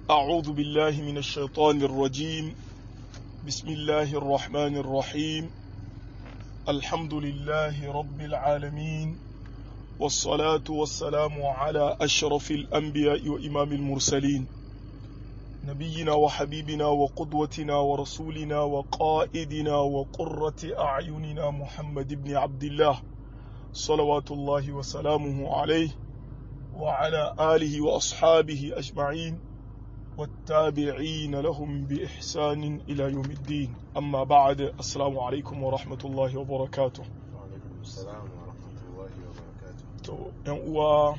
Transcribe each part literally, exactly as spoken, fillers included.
أعوذ بالله من الشيطان الرجيم. بسم الله الرحمن الرحيم. الحمد لله رب العالمين، والصلاة والسلام على أشرف الأنبياء وإمام المرسلين، نبينا وحبيبنا وقدوتنا ورسولنا وقائدنا وقرة أعيننا محمد بن عبد الله صلوات الله وسلامه عليه وعلى آله وأصحابه أجمعين والتابعين لهم بإحسان إلى يوم الدين. أما بعد، السلام عليكم ورحمة الله وبركاته. وعليكم السلام ورحمة الله وبركاته. To, ‘yan uwa,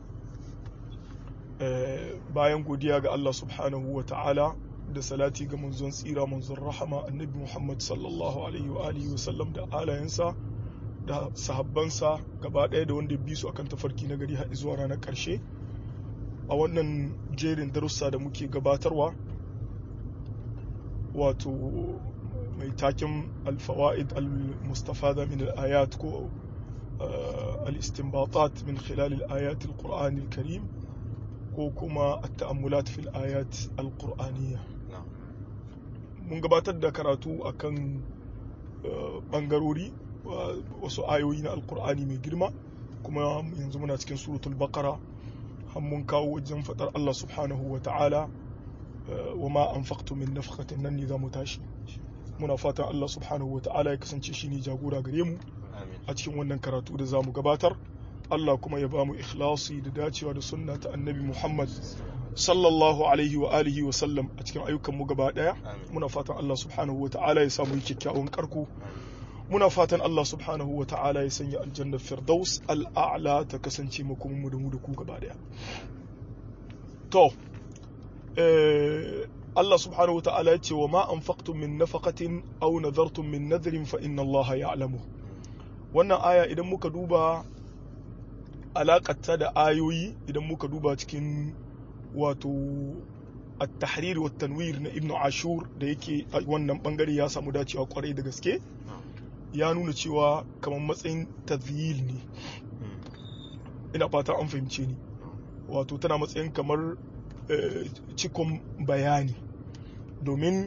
bayan godiya ga Allah subhanahu wa ta'ala da salati ga manzon tsira manzon rahama annabi Muhammad sallallahu alaihi wa alihi wa sallam da alayensa da sahabbansa gaba ɗaya da wanda bi su akan tafarki na gari har zuwa ranar ƙarshe, a wannan jerin darussa da muke gabatarwa wato mai takin alfawa'id al-mustafada min al-ayat ko al-istinbatat min khilal al-ayat al-Qur'an al-Karim ko kuma at-ta'ammulat fil ayat al-Qur'aniyya. Mun gabatar da karatu akan bangarori wasu ayoyi na al-Qur'ani mai girma, kuma yanzu muna cikin suratul Baqara. mun kawo wajen fadar Allah subhanahu wa ta'ala wa ma anfaqtu min nafaqatin, nan ne za mu tashi. Muna fatan Allah subhanahu wa ta'ala ya kasance shi ne jagora gare mu a cikin wannan karatu da za mu gabatar. Allah kuma ya ba mu ikhlasi da dacewa da sunna ta annabi Muhammad sallallahu alaihi wa alihi wa sallam a cikin ayyukan mu gaba daya. Muna fatan Allah subhanahu wa ta'ala ya samu kyakkyawan karko. Muna fatan Allah subhanahu wa ta'ala ya sanya aljannar firdaus al'a'la ta kasance makomin mu da mu da ku gaba daya. To, Allah subhanahu wa ta'ala ya ce wa ma anfaqtum min nafaqatin aw nadartum min nadrin fa inna Allah ya'lamu. Wannan aya idan muka duba alaƙarta da ayoyi, idan muka duba cikin wato at-tahrir wa tanwir na Ibn Ashur da yake wannan bangare ya samu dacewa kwarai da gaske. Ya nuna cewa kamar matsayin tazyil ne. Ina fata an fahimce ni. Wato tana matsayin kamar cikon bayani, domin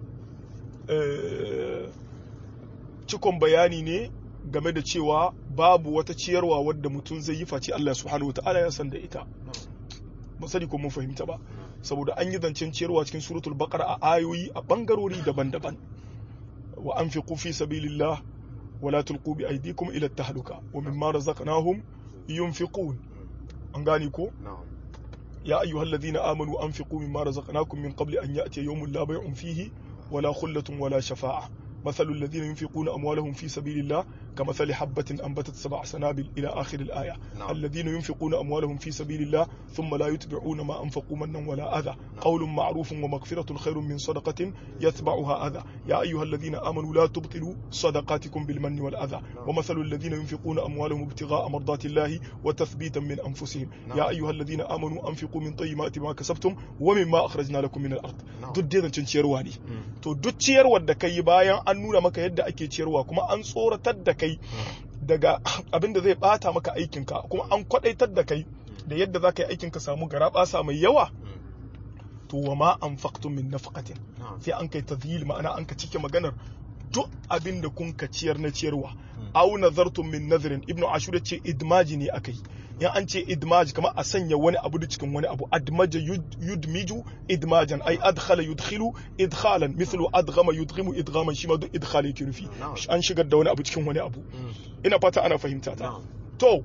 cikon bayani ne game da cewa babu wata ciyarwa wadda mutum zai yi face Allah subhanahu wa ta'ala ya san da ita. Ba sani ko mun fahimta ba, saboda an yi zancen ciyarwa cikin suratul Baqara a ayoyi a bangarori daban-daban. Wa anfiqu fi sabilillah ولا تلقوا بأيديكم إلى التهلكة ومما رزقناهم ينفقون. أنغانيكو يا أيها الذين آمنوا أنفقوا مما رزقناكم من قبل أن يأتي يوم لا بيع فيه ولا خلة ولا شفاعة. مثل الذين ينفقون أموالهم في سبيل الله كمثل حبة أنبتت سبع سنابل إلى آخر الآية. نعم. الذين ينفقون أموالهم في سبيل الله ثم لا يتبعون ما أنفقوا منا ولا أذى. نعم. قول معروف ومغفرة خير من صدقة يتبعها أذى. يا أيها الذين آمنوا لا تبطلوا صدقاتكم بالمن والأذى. نعم. ومثل الذين ينفقون أموالهم ابتغاء مرضات الله وتثبيتا من أنفسهم. نعم. يا أيها الذين آمنوا أنفقوا من طيبات ما كسبتم ومما أخرجنا لكم من الأرض. نعم. دد دينا تنشيرواني تو دد تشيروا دكاي بايان an nuna maka yadda ake ciyarwa, kuma an tsoratar da kai daga abin da zai bata maka aikinka, kuma an kwadaitar da kai da yadda za ka yi aikinka samu garabasa mai yawa. To wa ma anfaqtum min nafaqatin, sai an kai tadhil, ma'ana an ka cike maganar duk abin da kun ka ciyar na ciyarwa. Aw nazartum min nadhrin, Ibn Ashur ce idmaji ne akai. Ya an ce idmaj kamar a sanya wani abu da cikin wani abu. Admaja yudmiju idmajan, ay adkhala yudkhilu idkhalan, mithlu adghama yudghimu idghaman, shi ma duk idkhali yake nufi. An shigar da wani abu cikin wani abu. Ina fata ana fahimta ta. To,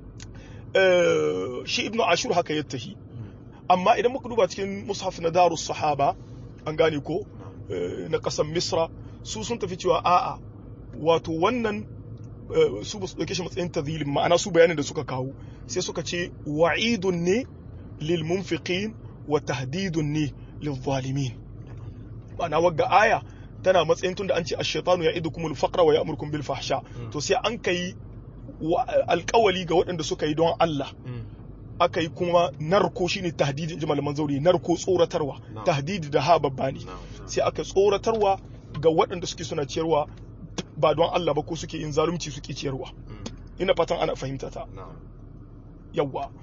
shi Ibn Ashur haka ya tahi. Amma idan muka duba cikin mushaf na Darus Sahaba, an gane ko, na kasan Misra, su sun tafi cewa a'a, wato wannan su ba su ɗauke shi matsayin tazilin, ma'ana su bayanin da suka kawo sai suka ce wa'idun ne lil munfiqin wa tahdidun ne lil zalimin. Ma'ana wagga aya tana matsayin tunda an ce ash-shaytanu ya'idukum al-faqra wa ya'murukum bil fahsha, to sai an kai alƙawali ga waɗanda suka yi don Allah, aka yi kuma narko shine tahdidin ji malaman zauri, narko tsoratarwa, tahdidi da ha babba ne, sai aka tsoratarwa ga waɗanda suke suna ciyarwa ba don Allah ba ko suke yin zalunci suke ciyarwa. Ina fatan ana fahimta ta. Yawwa.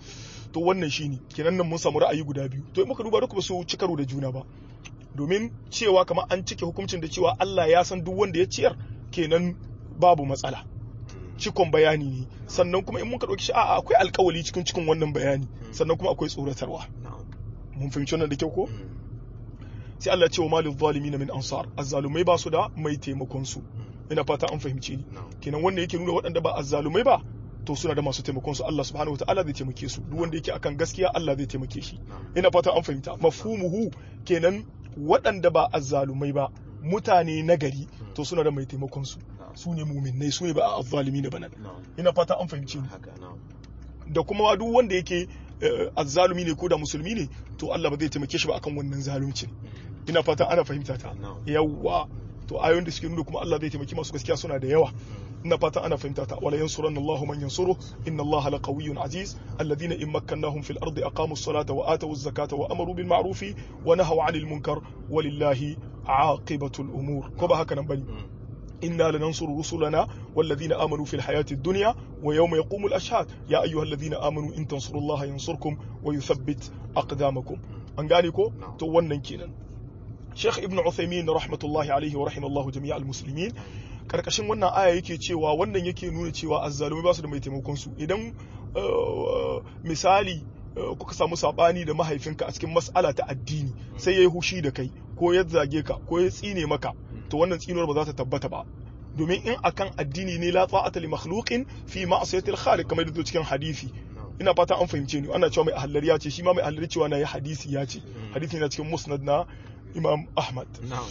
to wannan shine kenan nan mun samu ra'ayi guda biyu to in muka duba duka ba su ci karo da juna ba domin cewa kamar an cike hukuncin da cewa Allah ya san duk wanda ya ciyar kenan babu matsala cikon bayani ne sannan kuma in muka dauki shi a'a akwai alƙawali cikin cikin wannan bayani sannan kuma akwai tsoratarwa mun fahimci wannan da kyau ko sai Allah ya ce wa malil zalimin min ansar azzalumai ba su da mai taimakon su ina fata an fahimce ni kenan wanda yake nuna waɗanda ba azzalumai ba to suna da masu taimakon su Allah subhanahu wataala zai taimake su duk wanda yake akan gaskiya Allah zai taimake shi ina fata an fahimta mafhumuhu kenan waɗanda ba azzalumai ba mutane nagari to suna da mai taimakon su su ne mu'minnai su ne ba azzalimi ne banan ina fata an fahimce ni da kuma duk wanda yake azzalumi ne ko da musulmi ne to Allah ba zai taimake shi ba akan wannan zaluncin ina fata ana fahimta ta yawa to ayoyin da suke nuna kuma Allah zai taimaki masu gaskiya suna da yawa ina fata ana fahimta ta wala yansuranna Allahu man yansuru inna Allaha laqawiyyun aziz alladhina in makkannahum fil ardi aqamu as-salata wa atu az-zakata wa amaru bil ma'rufi wa nahaw 'anil munkar walillahi 'aqibatul umur ko ba haka nan bane إنا لننصر رسلنا والذين آمنوا في الحياة الدنيا ويوم يقوم الأشهاد يا أيها الذين آمنوا إن تنصروا الله ينصركم ويثبت أقدامكم أنغانيكو تو wannan kenan Sheikh Ibn Uthaymeen rahmatullahi alaihi wa rahimallahu jami'a al-muslimin karkashin wannan aya yake cewa wannan yake nuna cewa azzalumai ba su da mai taimakon su idan misali kuka samu sabani da mahaifinka a cikin mas'ala ta addini sai yayi hushi da kai ko ya zage ka ko ya tsine maka to wannan tsinuwar ba za ta tabbata ba domin in akan addini ne la ta'ata li makhluqin fi ma'siyatil khaliq kamar da cikin hadisi ina fata an fahimce ni ana cewa mai ahlari ya ce shi ma mai ahlari cewa na yi hadisi ya ce hadisi na cikin musnad na Imam Ahmad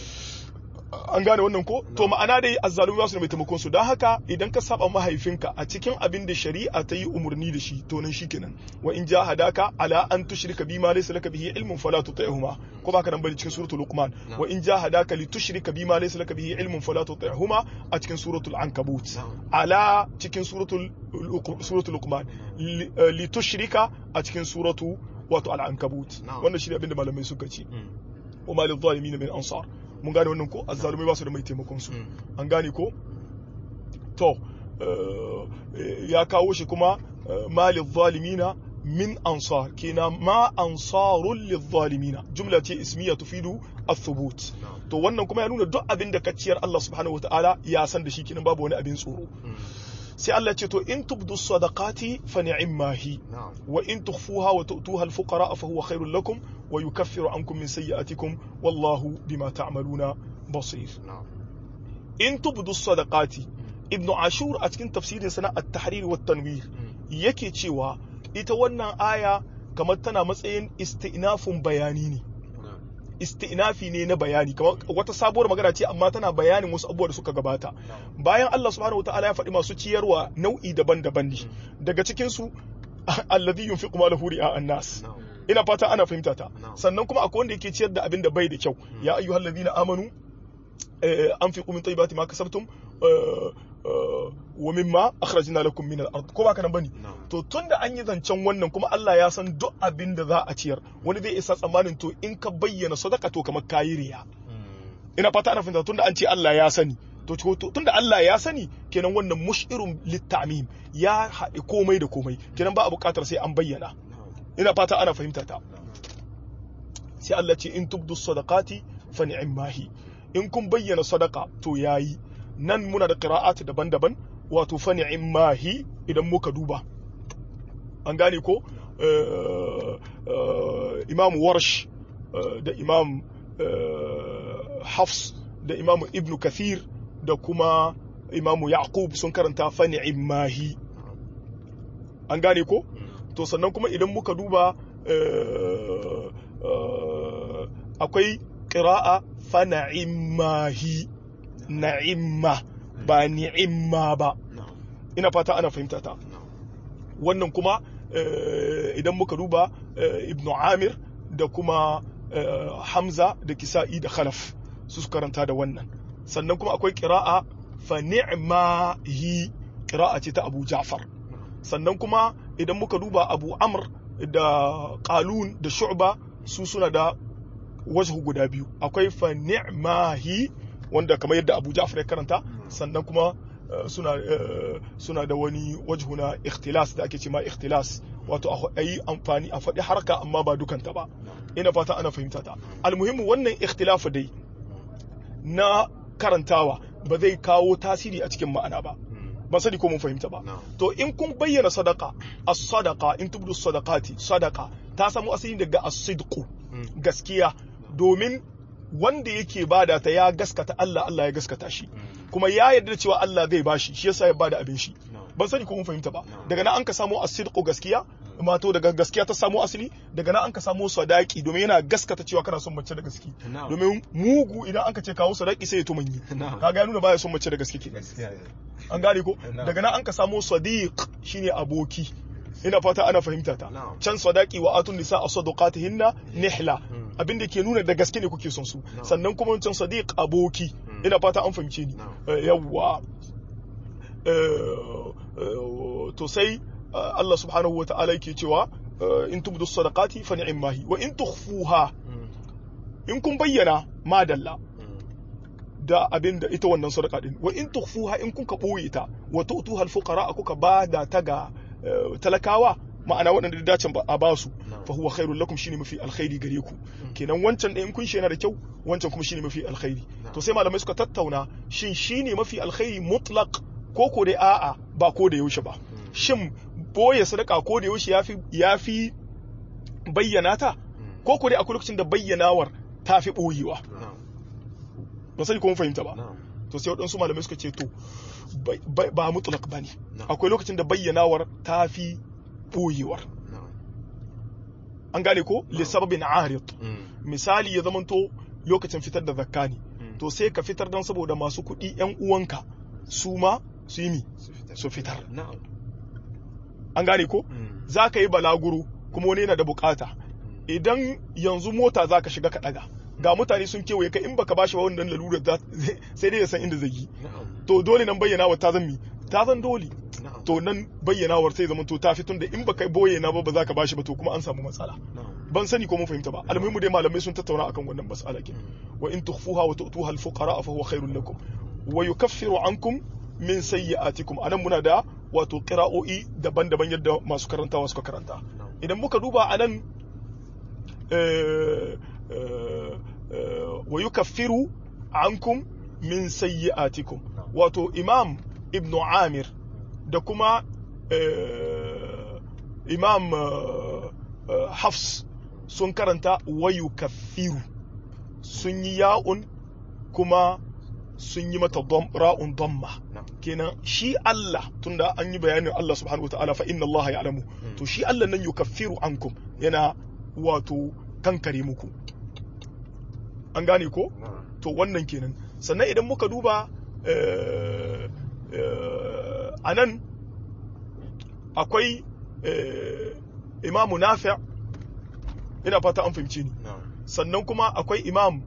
an gane wannan ko to ma'ana dai azzalumi ba su da mai taimakon su don haka idan ka saba mahaifinka a cikin abin da shari'a ta yi umarni da shi to nan shikenan wa in jahadaka ala an tushrika bima laysa laka bihi ilmun fala tuti'huma ko baka nan bane cikin suratul luqman wa in jahadaka li tushrika bima laysa laka bihi ilmun fala tuti'huma a cikin suratul ankabut ala cikin suratul suratul luqman li tushrika a cikin suratu wato al-ankabut wannan shi ne abin da malamai suka ce wa malil zalimin min ansar mun gane wannan ko azzalumai ba su da mai taimakon su an gane ko to ya kawo shi kuma malil zalimina min ansar kina ma ansarul lil zalimina jumla ce ismiya tufidu ath-thubut to wannan kuma ya nuna duk abin da kaciyar Allah subhanahu wataala ya san da shi kinan babu wani abin tsoro sai Allah ce to in tubdu sadaqati fa ni'ma hi wa in tukhfuha wa tu'tuha al-fuqara fa huwa khairul lakum wa yukaffiru ankum min sayyi'atikum wallahu bima ta'maluna basir in tubdu sadaqati ibnu ashur a cikin tafsirin sana at-tahrir wa at-tanwir yake cewa ita wannan aya kamar tana matsayin istinafun bayani ne istinafi ne na bayani kamar wata sabuwar magana ce amma tana bayanin wasu abubuwa da suka gabata bayan Allah subhanahu wataala ya faɗi masu ciyarwa nau'i daban-daban ne daga cikin su alladhi yunfiqu malahu ri'a an-nas ina fata ana fahimta ta sannan kuma akwai wanda yake ciyar da abin da bai da kyau ya ayyuhallazina amanu anfiqu min tayyibati ma kasabtum wa mimma akhrajna lakum min al-ard ko baka nan bane to tunda an yi zancen wannan kuma Allah ya san duk abin da za a ciyar wani zai isa tsammanin to in ka bayyana sadaka to kamar kayi riya ina fata ana fahimta tunda an ce Allah ya sani to tunda Allah ya sani kenan wannan mushirun litamim ya haɗe komai da komai kenan ba a buƙatar sai an bayyana ina fata ana fahimta ta sai Allah ce in tubdu sadaqati fa ni'mahi in kun bayyana sadaka to yayi nan muna da qira'at daban-daban wato fa ni'mahi idan muka duba an gane ko imam warsh da imam hafs da imam ibn kathir da kuma imam yaqub sun karanta fa ni'mahi an gane ko to sannan kuma idan muka duba akwai qira'a fa ni'mahi na'imma ba ni'imma ba ina fata ana fahimta ta wannan kuma idan muka duba ibnu amir da kuma hamza da kisa'i da khalaf su karanta da wannan sannan kuma akwai qira'a fa ni'mahi qira'a ce ta abu ja'far sannan kuma idan muka duba abu amr da qalun da shu'ba su suna da wajhu guda biyu akwai fa ni'mahi wanda kamar yadda abu ja'far ya karanta sannan kuma suna suna da wani wajhu na ikhtilas da ake ce ma ikhtilas wato a yi amfani a faɗi harka amma ba dukanta ba ina fata ana fahimta ta almuhimmu wannan ikhtilafu dai na karantawa ba zai kawo tasiri a cikin ma'ana ba ban sani ko mun fahimta ba to in kun bayyana sadaka as-sadaqa in tubdu sadaqati sadaqa ta samu asali daga as-sidqu gaskiya domin wanda yake bada ta ya gaskata Allah Allah ya gaskata shi kuma ya yarda cewa Allah zai bashi shi yasa ya bada abin shi ban sani ko mun fahimta ba daga nan an ka samu as-sidqu gaskiya mato daga gaskiya ta samu asali daga nan an ka samu sadaki domin yana gaskata cewa kana son mace da gaske domin mugu idan an ka ce kawo sadaki sai ya tumanyi kaga ya nuna baya son mace da gaske ke an gane ko daga nan an ka samu sadiq shine aboki ina fata ana fahimta ta can sadaki wa atun nisa asadqatihinna nihla abinda ke nuna da gaske ne kuke son su sannan kuma wancan sadiq aboki ina fata an fahimce ni yawwa to sai Allah subhanahu wa ta'ala yake cewa in tubdu sadaqati fa ni'mahi wa in tukhfuha in kun bayyana madalla da abinda ita wannan sadaqa din wa in tukhfuha in kun ka boye ta wa tu'tuha al-fuqara kuka bada ta ga talakawa ma'ana waɗanda da dacin a basu fa huwa khairul lakum shine mafi alkhairi gare ku kenan wancan da in kun shi yana da kyau wancan kuma shine mafi alkhairi to sai malamai suka tattauna shin shine mafi alkhairi mutlaq ko ko dai a'a ba ko da yaushe ba shin boye sadaka ko da yaushe yafi yafi bayyana ta ko ko dai akwai lokacin da bayyanawar tafi boyewa ba sai ko mun fahimta ba to sai wadansu malamai suka ce to ba mutlaq bane akwai lokacin da bayyanawar tafi boyewar an gane ko li sababin arid misali ya zamanto lokacin fitar da zakka ne to sai ka fitar dan saboda masu kuɗi yan uwanka su ma su yi mi su fitar an gane ko za ka yi balaguro kuma wani yana da bukata idan yanzu mota za ka shiga ka daga ga mutane sun kewaye ka in baka bashi wa wannan lalurar sai dai ya san inda zai yi to dole nan bayyanawar ta zan mi ta zan dole to nan bayyanawar sai zama to ta fitun da in baka boye na ba ba za ka bashi ba to kuma an samu matsala ban sani ko mun fahimta ba almuhimu dai malamai sun tattauna akan wannan mas'ala kin wa in tukhfuha wa tu'tuha al-fuqara fa huwa khairul lakum wa yukaffiru ankum min sayyi'atikum anan muna da wato qira'o'i daban-daban yadda masu karantawa suka karanta idan muka duba anan wa yukaffiru ankum min sayyi'atikum wato imam ibn amir da kuma imam hafs sun karanta wa yukaffiru sun yi ya'un kuma sun yi mata ra'un damma kenan shi Allah tunda an yi bayanin Allah subhanahu wataala fa inna Allah ya'lamu to shi Allah nan yukaffiru ankum yana wato kankare muku an gane ko to wannan kenan sannan idan muka duba anan akwai imamu nafi' ina fata an fahimce ni sannan kuma akwai imam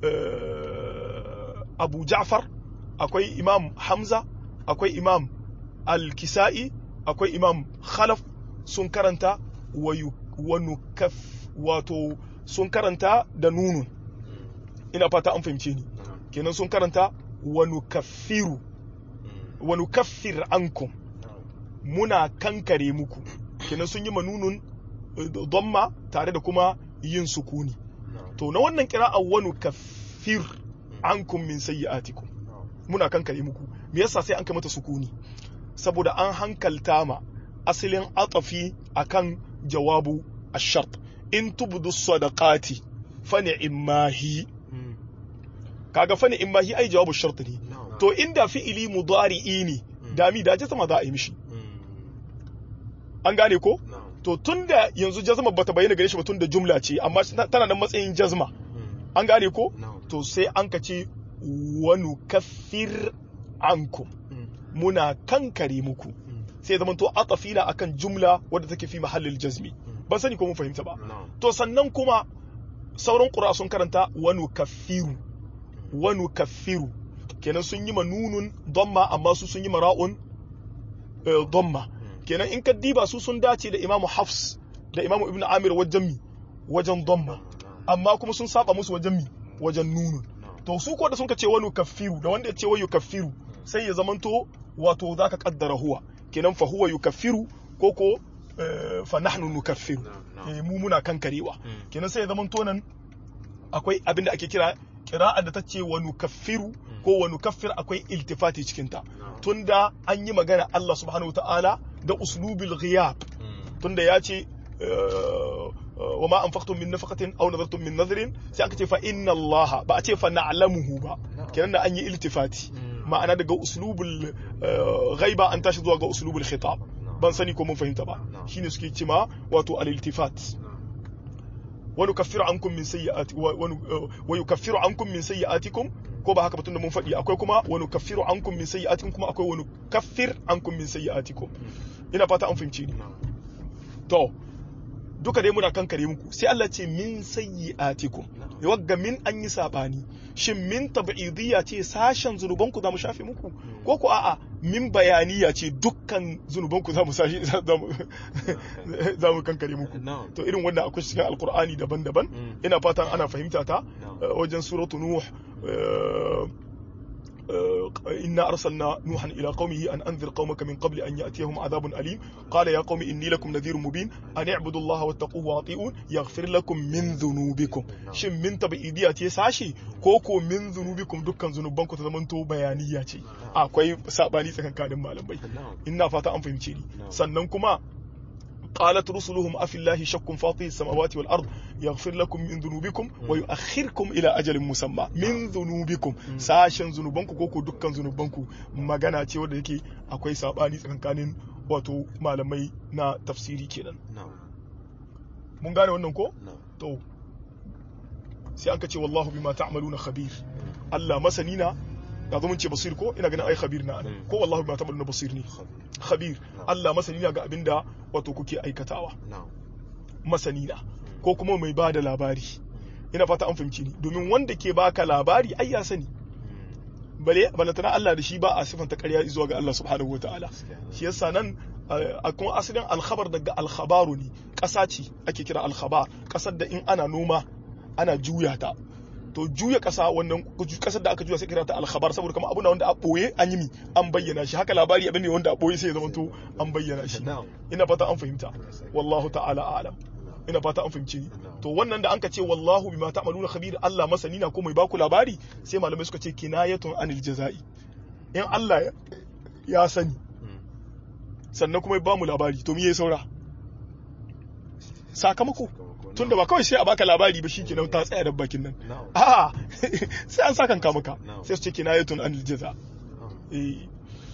abu ja'far akwai imam hamza akwai imam al-kisa'i akwai imam khalaf sun karanta wa nukaf wato sun karanta da nunun ina fata an fahimce ni kenan sun karanta wa nukaffiru wa nukaffir ankum muna kankare muku kenan sun yi manunun dhamma tare da kuma yin sukuni to na wannan qira'a wa nukaffir ankum min sayyi'atikum muna kankare muku me yasa sai an kai mata sukuni saboda an hankalta ma asalin atafi akan jawabu ash-shart in tubdu sadaqati fa ni'mahi kaga fa ni'mahi ai jawabu ash-shart ne to inda fi'ili mudari'i ne dami da jazma za a yi mishi an gane ko to tunda yanzu jazma bata bayyana gare shi ba tunda jumla ce amma tana nan matsayin jazma an gane ko to sai an ka ce wa nukaffir ankum muna kankare muku sai zaman to atafina akan jumla wadda take fi mahallil jazmi ban sani ko mun fahimta ba to sannan kuma sauran qura sun karanta wa nukaffiru wa nukaffiru kenan sun yi manunun dhamma amma su sun yi mara'un dhamma kenan in ka diba su sun dace da imamu hafs da imamu ibnu amir wajen mi wajen dhamma amma kuma sun saba musu wajen mi wajen nunun to su ko da sun ka ce wani kaffiru da wanda ya ce wayu kaffiru sai ya zamanto wato zaka kaddara huwa kenan fa huwa yukaffiru ko ko fa nahnu nukaffiru mu muna kankarewa kenan sai ya zama tonan akwai abin da ake kira qira'a da tace wa nukaffiru ko wa nukaffir akwai iltifati cikin ta tunda an yi magana Allah subhanahu wataala da uslubil ghiyab tunda ya ce wa ma anfaqtum min nafaqatin aw nadartum min nadrin sai aka ce fa inna Allah ba a ce fa na'lamuhu ba kenan da an yi iltifati ma'ana daga uslubul ghaiba an tashi zuwa ga uslubul khitab ban sani ko mun fahimta ba shine suke cima wato al-iltifat wa nukaffiru ankum min sayyi'ati wa yukaffiru ankum min sayyi'atikum ko ba haka ba tunda mun faɗi akwai kuma wa nukaffiru ankum min sayyi'atikum kuma akwai wa nukaffir ankum min sayyi'atikum ina fata an fahimci ni to duka dai muna kankare muku sai Allah ce min sayyi'atikum wagga min an yi sabani shin min tab'idiyya ce sashen zunubanku za mu shafe muku ko ko a'a min bayaniya ce dukkan zunubanku za mu sashi za mu kankare muku to irin wannan akwai cikin alqur'ani daban-daban ina fatan ana fahimta ta wajen suratu nuh إنا أرسلنا نوحا إلى قومه أن أنذر قومك من قبل أن يأتيهم عذاب أليم قال يا قوم إني لكم نذير مبين أن اعبدوا الله واتقوه وأطيعون يغفر لكم من ذنوبكم شم من تبعيدية ساشي كوكو من ذنوبكم دكان ذنوبانكم تزمنتو بيانية أكوي ساباني سكن كان مالن بي إنا فاتا أنفهم تشيري سننكما قالت رسلهم أفي الله شك فاطر السماوات والأرض يغفر لكم من ذنوبكم ويؤخركم إلى أجل مسمى من ذنوبكم ساشن ذنوبانكم كوكو دكان ذنوبانكم magana ce wanda yake akwai sabani tsakanin wato malamai na tafsiri kenan mun gane wannan ko to sai an kace wallahu bima ta'maluna khabir Allah masani na da mun ce basir ko ina ganin ai khabir na ko wallahi bima ta'maluna basir ne khabir Allah masani na ga abinda wato kuke aikatawa masani na ko kuma mai bada labari ina fata an fahimci ni domin wanda ke baka labari ai ya sani bale balantana Allah da shi ba a sifanta ƙarya zuwa ga Allah subhanahu wataala shi yasa nan akwai asalin alkhabar daga alkhabaru ne ƙasa ce ake kira alkhabar ƙasar da in ana noma ana juya ta to juya ƙasa wannan ƙasar da aka juya sai kira ta alkhabar saboda kamar abuna wanda a boye an yi mi an bayyana shi haka labari abin ne wanda a boye sai ya zama to an bayyana shi ina fata an fahimta wallahu ta'ala a'lam ina fata an fahimci to wannan da anka ce wallahu bima ta'maluna khabir Allah masani na ko mai baku labari sai malamai suka ce kinayatun anil jazai in Allah ya sani sannan kuma ba mu labari to me yayi saura sakamako tunda ba kawai sai a baka labari ba shikenan ta tsaya da bakin nan a'a sai an saka ka maka sai su ce kinayatun anil jaza eh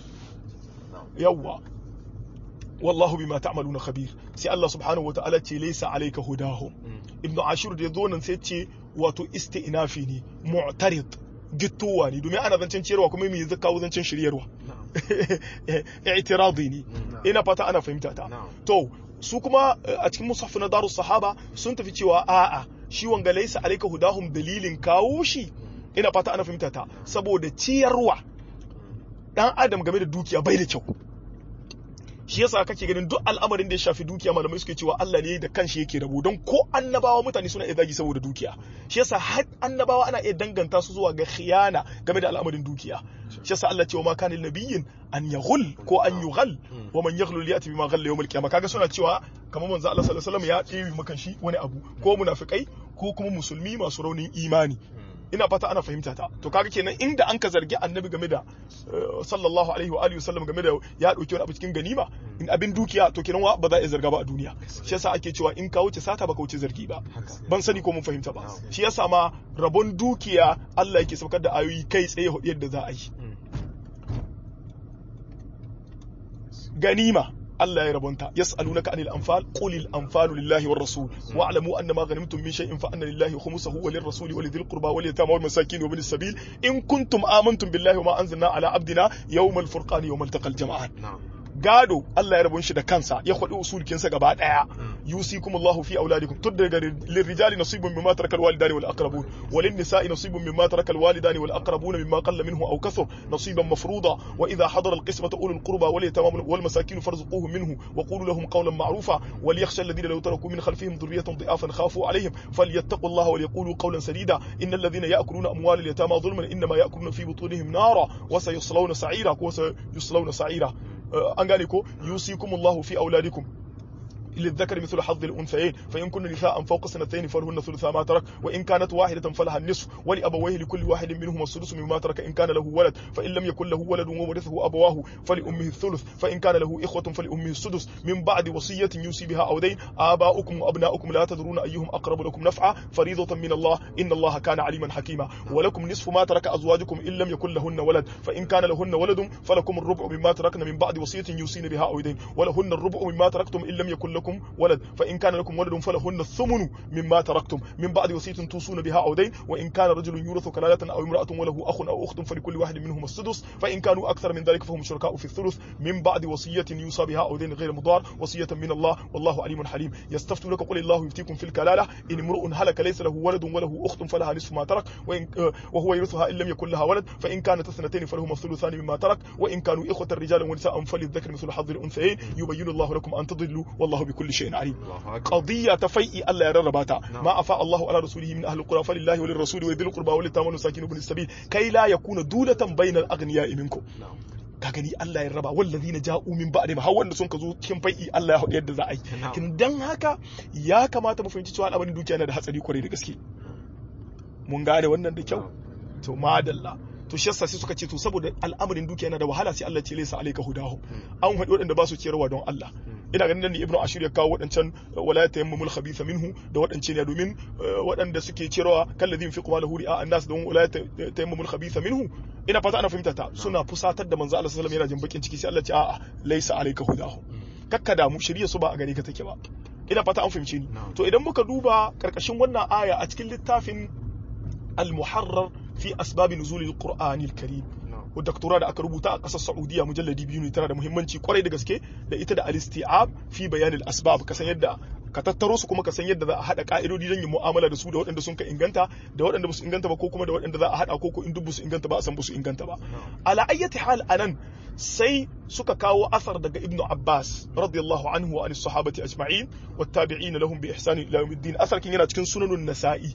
yawa wallahu bima ta'maluna khabir sai Allah subhanahu wataala ce laysa alayka hudahum ibnu ashur da yazo nan sai ce wato isti'nafi ne mu'tarid gittowa ne domin ana zancen ciyarwa kuma me zaka kawo zancen shiryarwa i'tiradi ne ina fata ana fahimta ta to su kuma a cikin mushaf na darus sahaba sun tafi cewa a'a shi wanga laysa alayka hudahum dalilin kawo shi ina fata ana fahimta ta saboda ciyarwa dan adam game da dukiya bai da kyau shi yasa kake ganin duk al'amarin da ya shafi dukiya malamai suke cewa Allah ne da kanshi yake rabo don ko annabawa mutane suna iya zagi saboda dukiya shi yasa har annabawa ana iya danganta su zuwa ga khiyana game da al'amarin dukiya shi yasa Allah cewa ma kana nabiyyin an yaghul ko an yughal wa man yaghlul yati bima ghalla yawm al-qiyamah kaga suna cewa kamar manzo Allah sallallahu alaihi wasallam ya ɗebi makan shi wani abu ko munafikai ko kuma musulmi masu raunin imani ina fata ana fahimta ta to kaga kenan inda an ka zargi annabi game da sallallahu alaihi wa alihi wasallam game da ya dauki wani abu cikin ganima in abin dukiya to kenan wa ba za a zarga ba a duniya shi yasa ake cewa in ka wuce sata baka wuce zargi ba ban sani ko mun fahimta ba shi yasa ma rabon dukiya Allah yake saukar da ayoyi kai tsaye hudu yadda za a yi ganima Allah ya rabonta yas'alunaka anil anfal qulil anfalu lillahi war rasul wa'lamu anna ma ghanimtum min shay'in fa anna lillahi khumsuhu wa lirrasuli wa lidhil qurba wal yatama wal masakin wa bin sabil in kuntum amantum billahi wa ma anzalna ala abdina yawmal furqani yawmal taqal jama'an gado Allah ya rabon shi da kansa ya kwadi usulkin sa gaba daya yusikumullahu fi auladikum tudda lirrijali nasibun mimma taraka alwalidani wal aqrabun walin nisa'i nasibun mimma taraka alwalidani wal aqrabun mimma qalla minhu aw kathur nasiban mafruḍa wa idha hadara alqismata ulul qurba wal yatama wal masakin farzuquhum minhu wa qulu lahum qawlan ma'rufa wal yakhsha alladhina law taraku min khalfihim dhurriyatan dha'afan khafu alayhim falyattaqullaha wal yaqulu qawlan sadida innal ladhina ya'kuluna amwal al yatama dhulman inma ya'kuluna fi butunihim nara wa sayaslawna sa'ira wa sayuslawna sa'ira an gane ko yusikumullahu fi auladikum للذكر مثل حظ الأنثيين فإن كن نساء فوق سنتين فلهن ثلثا ما ترك وإن كانت واحدة فلها النصف ولأبويه لكل واحد منهما السدس مما ترك إن كان له ولد فإن لم يكن له ولد وورثه أبواه فلأمه الثلث فإن كان له إخوة فلأمه السدس من بعد وصية يوصي بها أو دين آباؤكم وأبناؤكم لا تدرون أيهم أقرب لكم نفعا فريضة من الله إن الله كان عليما حكيما ولكم نصف ما ترك أزواجكم إن لم يكن لهن ولد فإن كان لهن ولد فلكم الربع مما تركن من بعد وصية يوصين بها أو دين ولهن الربع مما تركتم إن لم يكن لكم ولد فإن كان لكم ولد فلهن الثمن مما تركتم من بعد وصية توصون بها أو دين وإن كان رجل يورث كلالة أو امرأة وله أخ أو أخت فلكل واحد منهم السدس فإن كانوا أكثر من ذلك فهم شركاء في الثلث من بعد وصية يوصى بها أو دين غير مضار وصية من الله والله عليم حليم يستفتونك قل الله يفتيكم في الكلالة إن امرؤ هلك ليس له ولد وله أخت فلها نصف ما ترك وإن وهو يرثها إن لم يكن لها ولد فإن كانت اثنتين فلهما الثلثان مما ترك وإن كانوا إخوة رجالا ونساء فللذكر مثل حظ الأنثيين يبين الله لكم أن تضلوا والله بكل شيء عليم. قضية فيء الله يررباتا ما أفاء الله على رسوله من أهل القرى فلله وللرسول وذي القربى واليتامى والمساكين وابن السبيل كي لا يكون دولة بين الأغنياء منكم. ka gani Allah ya raba wallazina ja'u min ba'dihim har wanda sun ka zo cikin fai'i Allah ya haɗu yadda za a yi kin dan haka ya kamata mu fahimci cewa al'amarin dukiya yana da hatsari kwarai da gaske mun gane wannan da kyau to madalla to shi yasa sai suka ce to saboda al'amarin dukiya yana da wahala sai Allah ce laysa alayka hudahu an haɗu waɗanda ba su ciyarwa don Allah ina ganin nan ne Ibn Ashur ya kawo waɗancan wala tayammumul khabitha minhu da waɗance ne domin waɗanda suke ciyarwa kalladhin fi qawlihi ri'a an-nas don wala tayammumul khabitha minhu ina fata ana fahimta ta suna fusatar da manzo Allah sallallahu alaihi wasallam yana jin bakin ciki sai Allah ce a'a laysa alayka hudahu kakka da mu shari'a su ba a gare ka take ba ina fata an fahimce ni to idan muka duba karkashin wannan aya a cikin littafin al-muharrar fi asbab nuzul al-qur'an al-karim ko doktora da aka rubuta a kasar Saudiya mujalladi biyu ne tana da muhimmanci kwarai da gaske da ita da al-isti'ab fi bayan al-asbab ka san yadda ka tattaro su kuma ka san yadda za a hada ka'idodi don yin mu'amala da su da waɗanda sun ka inganta da waɗanda ba su inganta ba ko kuma da waɗanda za a hada ko ko in dubbu su inganta ba a san ba su inganta ba ala ayyati hal anan sai suka kawo asar daga ibnu abbas radiyallahu anhu wa anis sahabati ajma'in wat tabi'in lahum bi ihsan ila yawmiddin asar kin yana cikin sunanun nasa'i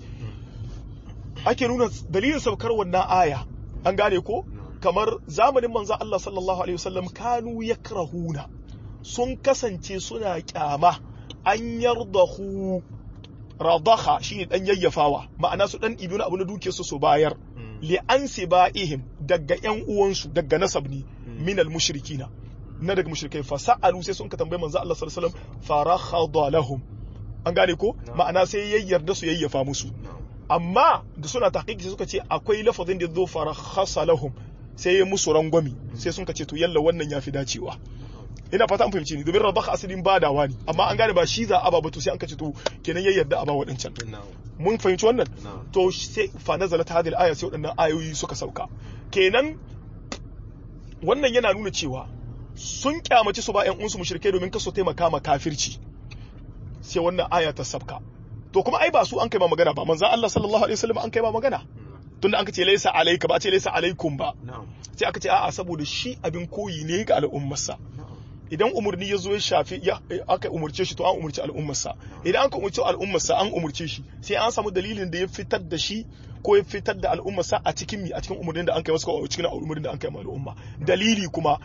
ake nuna dalilin saukar wannan aya an gane ko kamar zamanin manzo Allah sallallahu alaihi wasallam kanu yakrahuna sun kasance suna kyama an yardahu radaha shine dan yayyafawa ma'ana su dan ibi wani abu na dukiyar su su bayar li ansibaihim daga yan uwansu daga nasabni min al mushrikina na daga mushrikai fa sa'alu sai sun ka tambaye manzo Allah sallallahu alaihi wasallam farakhada lahum an gane ko ma'ana sai yayyarda su yayyafa musu amma da suna tahqiqi suka ce akwai lafazin da zo farakhasa lahum sai ya musu rangwami sai sun ka ce to yalla wannan yafi dacewa ina fata an fahimci ni domin rabaka asalin badawa ne amma an gane ba shi za a ba to sai an ka ce to kenan ya yarda a ba wadancan mun fahimci wannan to sai fa nazalat hadhihi al-aya sai wadannan ayoyi suka sauka kenan wannan yana nuna cewa sun kyamaci su ba ƴan uwansu mushrikai domin kaso taimaka ma kafirci sai wannan aya ta sabka to kuma ai ba su an kai ma magana ba manzon Allah sallallahu alaihi wasallam an kai ma magana tunda an ce laysa alayka ba ce laysa alaykum ba sai aka ce a'a saboda shi abin koyi ne ga al'ummarsa idan umurni ya zo ya shafi aka umurce shi to an umurci al'ummarsa idan an umurci al'ummarsa an umurce shi sai an samu dalilin da ya fitar da shi ko ya fitar da al'ummarsa a cikin mi a cikin umurnin da an kai masa ko a cikin umurnin da an kai ma al'umma dalili kuma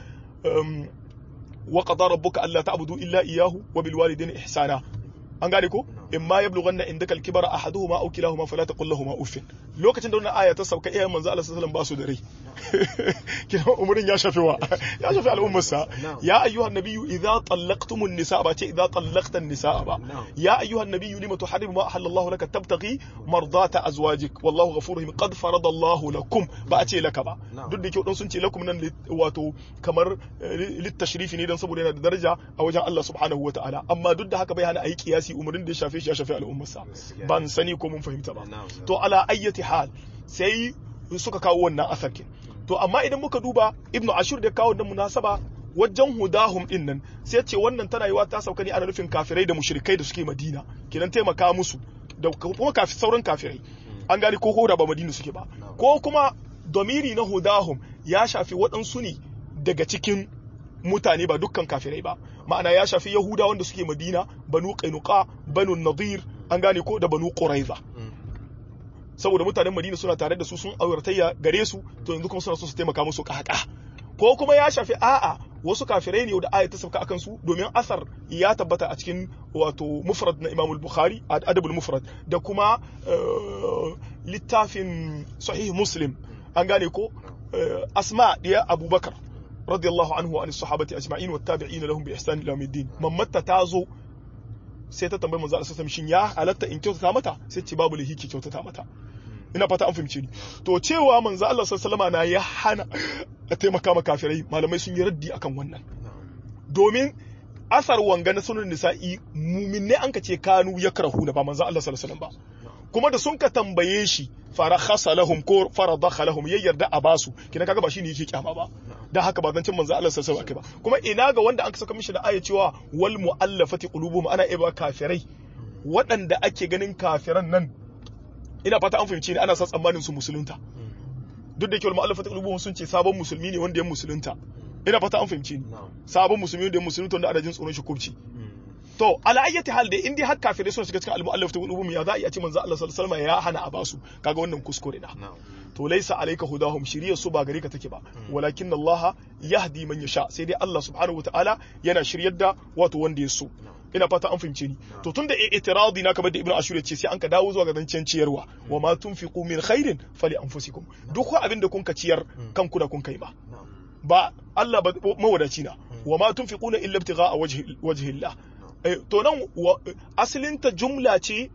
wa qadara rabbuka alla ta'budu illa iyyahu wa bil walidayni ihsana an gane ko imma yablughanna indaka al-kibara ahaduhuma aw kilahuma fala taqul lahumu uffin lokacin da wannan aya ta sauka iyayen manzo Allah sallallahu alaihi wasallam ba su da rai kina umurin ya shafi wa ya shafi al'ummar sa ya ayyuhan nabiyyu idza tallaqtumun nisaa ba ce idza tallaqtan nisaa ba ya ayyuhan nabiyyu lima tuharrimu ma ahallallahu laka tabtaghi mardata azwajik wallahu ghafurur rahim qad faradallahu lakum ba a ce laka ba duk da kyau dan sun ce lakum nan wato kamar litashrifi ne dan saboda yana da daraja a wajen Allah subhanahu wataala amma duk da haka bai hana ayi kiyasi umurin da ya shafe shi ya shafi al'ummar sa ban sani ko mun fahimta ba to ala ayyati hal sai suka kawo wannan asarkin to amma idan muka duba ibnu ashur da kawo wannan munasaba wajen hudahum din nan sai ce wannan tana yiwa ta sauka ne ana nufin kafirai da mushrikai da suke Madina kiran taimaka musu da kuma kafi sauran kafirai an gani ko da ba Madina suke ba ko kuma domiri na hudahum ya shafi waɗansu ne daga cikin mutane ba dukkan kafirai ba ma'ana ya shafi yahuda wanda suke Madina banu qainuqa banu nadir an gane ko da banu quraiza saboda mutanen Madina suna tare da su sun aurtayya gare su to yanzu kuma suna so su taimaka musu kaka ko kuma ya shafi a'a wasu kafirai ne da ayat ta sauka akan su domin asar ya tabbata a cikin wato mufrad na Imam al-Bukhari adabul mufrad da kuma littafin sahih Muslim an gane ko asma diya Abubakar radiyallahu anhu wa anis sahabati ajma'in wat tabi'in lahum bi ihsan ila yawmiddin mamatta tazo sai ta tambayi manzo Allah sallallahu alaihi wasallam shin ya halatta in kyautata mata sai ce babu lahi ki kyautata mata ina fata an fahimce ni to cewa manzo Allah sallallahu alaihi wasallam na ya hana a taimaka ma kafirai malamai sun yi raddi akan wannan domin asar wanga na sunan nisa'i mu'minne an ka ce kanu yakrahuna ba manzo Allah sallallahu alaihi wasallam ba kuma da sun ka tambaye shi farakhasa lahum ko faradakha lahum ya yarda a basu kina kaga ba shine yake kyama ba dan haka ba zancin manzo Allah sallallahu alaihi wasallam ba kuma ina ga wanda an saka mishi da aya cewa wal muallafati qulubuhum ana iya kafirai waɗanda ake ganin kafiran nan ina fata an fahimci ne ana sa tsammanin su musulunta duk da yake wal muallafati qulubuhum sun ce sabon musulmi ne wanda ya musulunta ina fata an fahimci ne sabon musulmi wanda ya musulunta wanda ana jin tsoron shi kubci to ala ayyati hal dai indai har kafirai suna shiga cikin al-mu'allafatu qulubuhum ya za a ce manzo Allah sallallahu alaihi wasallam ya hana a basu kaga wannan kuskure na to laysa alayka hudahum shiriya su ba gare ka take ba walakin Allah yahdi man yasha sai dai Allah subhanahu wataala yana shiryar da wato wanda ya so ina fata an fahimce ni to tunda i'tiradi na kamar da Ibn Ashur ya ce sai an ka dawo zuwa ga zancen ciyarwa wa ma tunfiqu min khairin fali anfusikum duk abin da kun ka ciyar kanku da kun kai ba ba Allah ba mawadaci na wa ma tunfiquna illa ibtigha'a wajhi wajhi Allah to nan asalinta jumla ce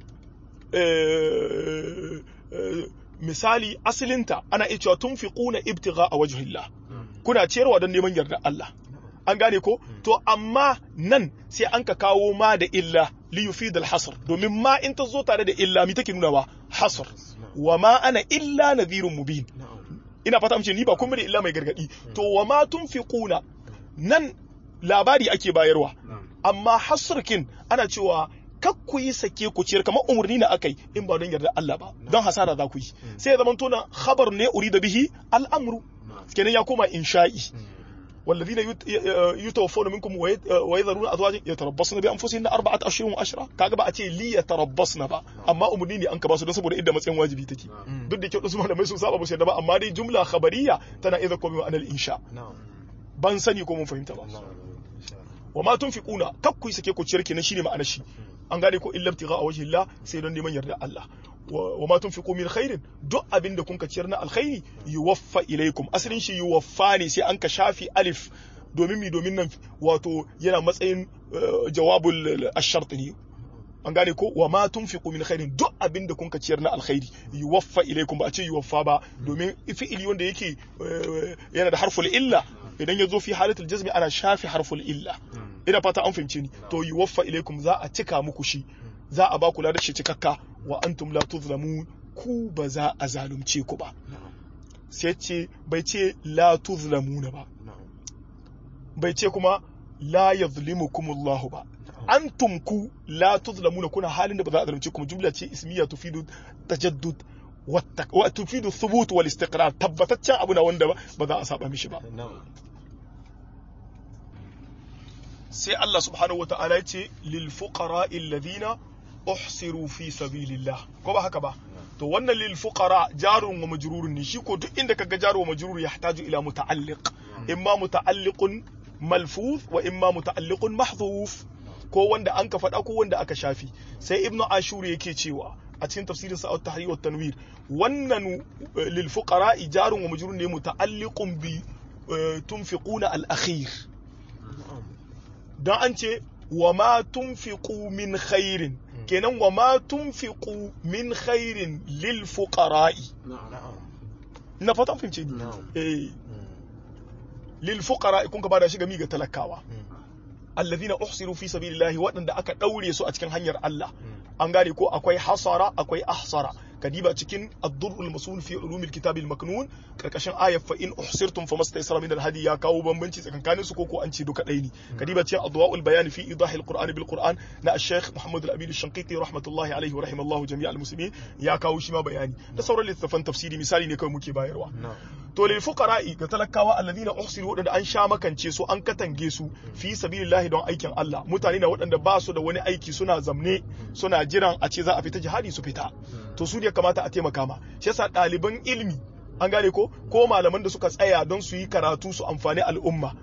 misali asalinta ana iya cewa tunfiquna ibtigha a wajhillah kuna ciyarwa don neman yarda Allah an gane ko to amma nan sai an ka kawo ma da illa li yufid al hasr domin ma in ta zo tare da illa mi take nuna wa hasr wa ma ana illa nadhirun mubin ina fata amince ni ba kuma da illa mai gargadi to wa ma tunfiquna nan labari ake bayarwa amma hasrkin ana cewa kak ku yi sake ku ciyar kamar umurni na akai in ba don yarda Allah ba don hasara za ku yi sai ya zama tona khabar ne urida bihi al'amru kenan ya koma insha'i والذين يتوفون منكم ويذرون ازواجا يتربصن بانفسهن اربعه اشهر وعشرة kaga ba a ce li yatarabbasna ba amma umurni ne an ka ba su don saboda inda matsayin wajibi take duk da kyau su malamai sun saba ba su yarda ba amma dai jumla khabariya tana idza kuma anal insha ban sani ko mun fahimta ba wa ma tunfiquna kakku sake ku ciyar kenan shine ma'anar shi an gane ko illa ibtigha wajhillah sai don neman yarda Allah wa ma tunfiqu min khairin duk abinda kun ka ciyar na alkhairi yuwaffa ilaikum asalin shi yuwaffa ne sai an ka shafi alif domin mi domin nan wato yana matsayin jawabul ash-shart ne an gane ko wa ma tunfiqu min khairin duk abinda kun ka ciyar na alkhairi yuwaffa ilaikum ba a ce yuwaffa ba domin fi'ili wanda yake yana da harful illa idan ya zo fi halatul jazmi ana shafi harful illa ina fata an fahimce ni to yuwaffa ilaikum za a cika muku shi za a ba ku ladar shi cikakka wa antum la tuzlamun ku ba za a zalunce ku ba sai ce bai ce la tuzlamuna ba bai ce kuma la yazlimukumullahu ba antum ku la tuzlamuna kuna halin da ba za a zalunce ku jumla ce ismiya tufidu tajaddud wa tufidu thubut wal istiqrar tabbataccen abu na wanda ba za a saba mishi ba sai Allah subhanahu wataala ya ce lil fuqara alladhina uhsiru fi sabilillah ko ba haka ba to wannan lil fuqara jarun wa majrurun ne shi ko duk inda kaga jaru wa majrur yahtaju ila muta'alliq imma muta'alliqun malfuz wa imma muta'alliqun mahdhuf ko wanda an ka fada ko wanda aka shafi sai ibnu ashur yake cewa a cikin tafsirin sa at-tahrir wa tanwir wannan lil fuqara jarun wa majrurun ne muta'alliqun bi tunfiquna al-akhir dan an ce wa ma tunfiqu min khairin kenan wa ma tunfiqu min khairin lil fuqara'i na fata fahimce ni eh lil fuqara'i kun ka bada shi gami ga talakawa alladhina uhsiru fi sabilillahi wadanda aka daure su a cikin hanyar Allah an gane ko akwai hasara akwai ahsara kadiba cikin ad-durrul masul fi ulumil kitab al-maknun karkashin ayat fa in uhsirtum famastaysara min al-hadi ya kawo bambanci tsakankanin su koko an ce duka dai ne kadiba cikin adwa'ul bayan fi idahil qur'an bil qur'an na al-sheikh Muhammad al-Amin al-Shanqiti rahmatullahi alayhi wa rahimallahu jami' al-muslimin ya kawo shi ma bayani da sauran littafan tafsiri misali ne kai muke bayarwa to lil fuqara'i ga talakawa alladhina uhsiru wadanda an sha makance su an katange su fi sabilillahi don aikin Allah mutane na wadanda ba su da wani aiki suna zamne suna jiran a ce za a fita jihadi su fita to su ne kamata a taimaka ma shi yasa ɗaliban ilimi an gane ko ko malaman da suka tsaya don su yi karatu su amfani al'umma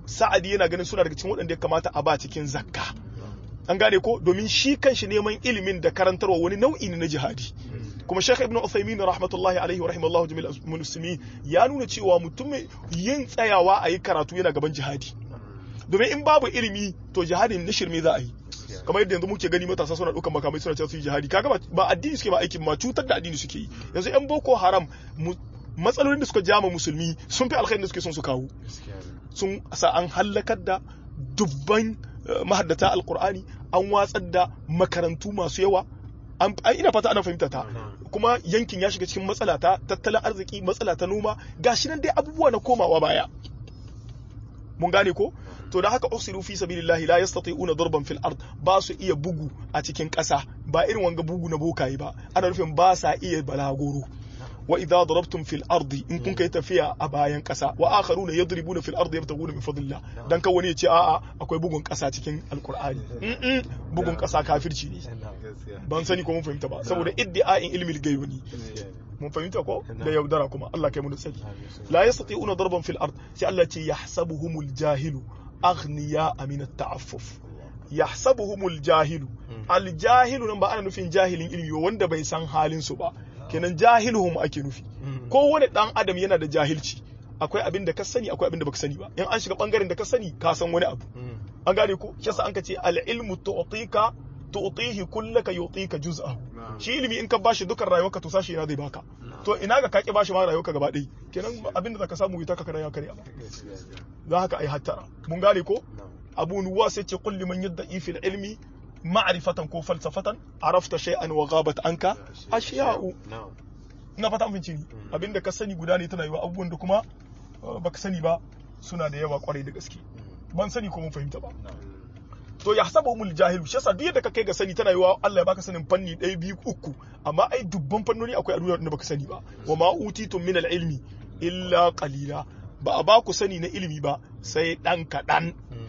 Sa'adi yana ganin suna daga cikin waɗanda ya kamata a ba cikin zakka an gane ko domin shi kanshi neman ilimin da karantarwa wani nau'i ne na jihadi kuma Sheikh Ibn Uthaymeen rahmatullahi alaihi wa rahimallahu jami'al muslimin ya nuna cewa mutum yin tsayawa a yi karatu yana gaban jihadi domin in babu ilimi to jihadin na shirme za a yi kamar yadda yanzu muke gani matasa suna ɗaukar makamai suna cewa su yi jihadi kaga ba addini suke ba aikin ma cutar da addini suke yi yanzu yan boko haram matsalolin da suka jama musulmi sun fi alkhairin da suke son su kawo sun sa an hallakar da dubban mahaddata alkur'ani an watsar da makarantu masu yawa an ina fata ana fahimta ta kuma yankin ya shiga cikin matsala ta tattalin arziki matsala ta noma gashi nan dai abubuwa na komawa baya mun gane ko to da haka usiru fi sabilillahi la yastati'una darban fil ard ba su iya bugu a cikin ƙasa ba irin wanga bugu na bokaye ba ana nufin ba sa iya balagoro wa idza darabtum fil ardi in kun kai tafiya a bayan ƙasa wa akharuna yadribuna fil ardi yabtaguna min fadlillah dan kan wani ya ce a'a akwai bugun ƙasa cikin alqur'ani bugun ƙasa kafirci ne ban sani ko mun fahimta ba saboda iddi'a'in ilmi al-ghaibi ne mun fahimta ko da yaudara kuma Allah kai mu tsari la yastati'una darban fil ard sai Allah ce yahsabuhumul jahilu aghniya min at-ta'affuf yahsabuhumul jahilu al-jahilu nan ba ana nufin jahilin ilmi wanda bai san halin su ba kenan jahiluhum ake nufi ko wani dan adam yana da jahilci akwai abin da ka sani akwai abin da baka sani ba in an shiga bangaren da ka sani ka san wani abu an gane ko shi yasa an ka ce al-ilmu tu'tika tu'tihi kullaka yu'tika juz'ahu shi ilimi in ka bashi dukan rayuwarka to sashi yana zai baka to ina ga kake bashi ma rayuwarka gaba ɗaya kenan abin da zaka samu ita ka kana ya kare ba za haka ai hattara mun gane ko abu nuwa sai ce kulli man yadda fil ilmi ma'rifatan ko falsafatan arafta shay'an wa ghabat anka ashiya'u ina fata mun cini abinda ka sani guda ne tana yiwa abubuwan da kuma baka sani ba suna da yawa kwarai da gaske ban sani ko mun fahimta ba to yahsabuhumul jahilu shi yasa duk yadda ka kai ga sani tana yiwa Allah ya baka sanin fanni ɗaya biyu uku amma ai dubban fannoni akwai a duniyar da baka sani ba wa ma utitum min al-ilmi illa qalila ba a ba ku sani na ilimi ba sai dan kadan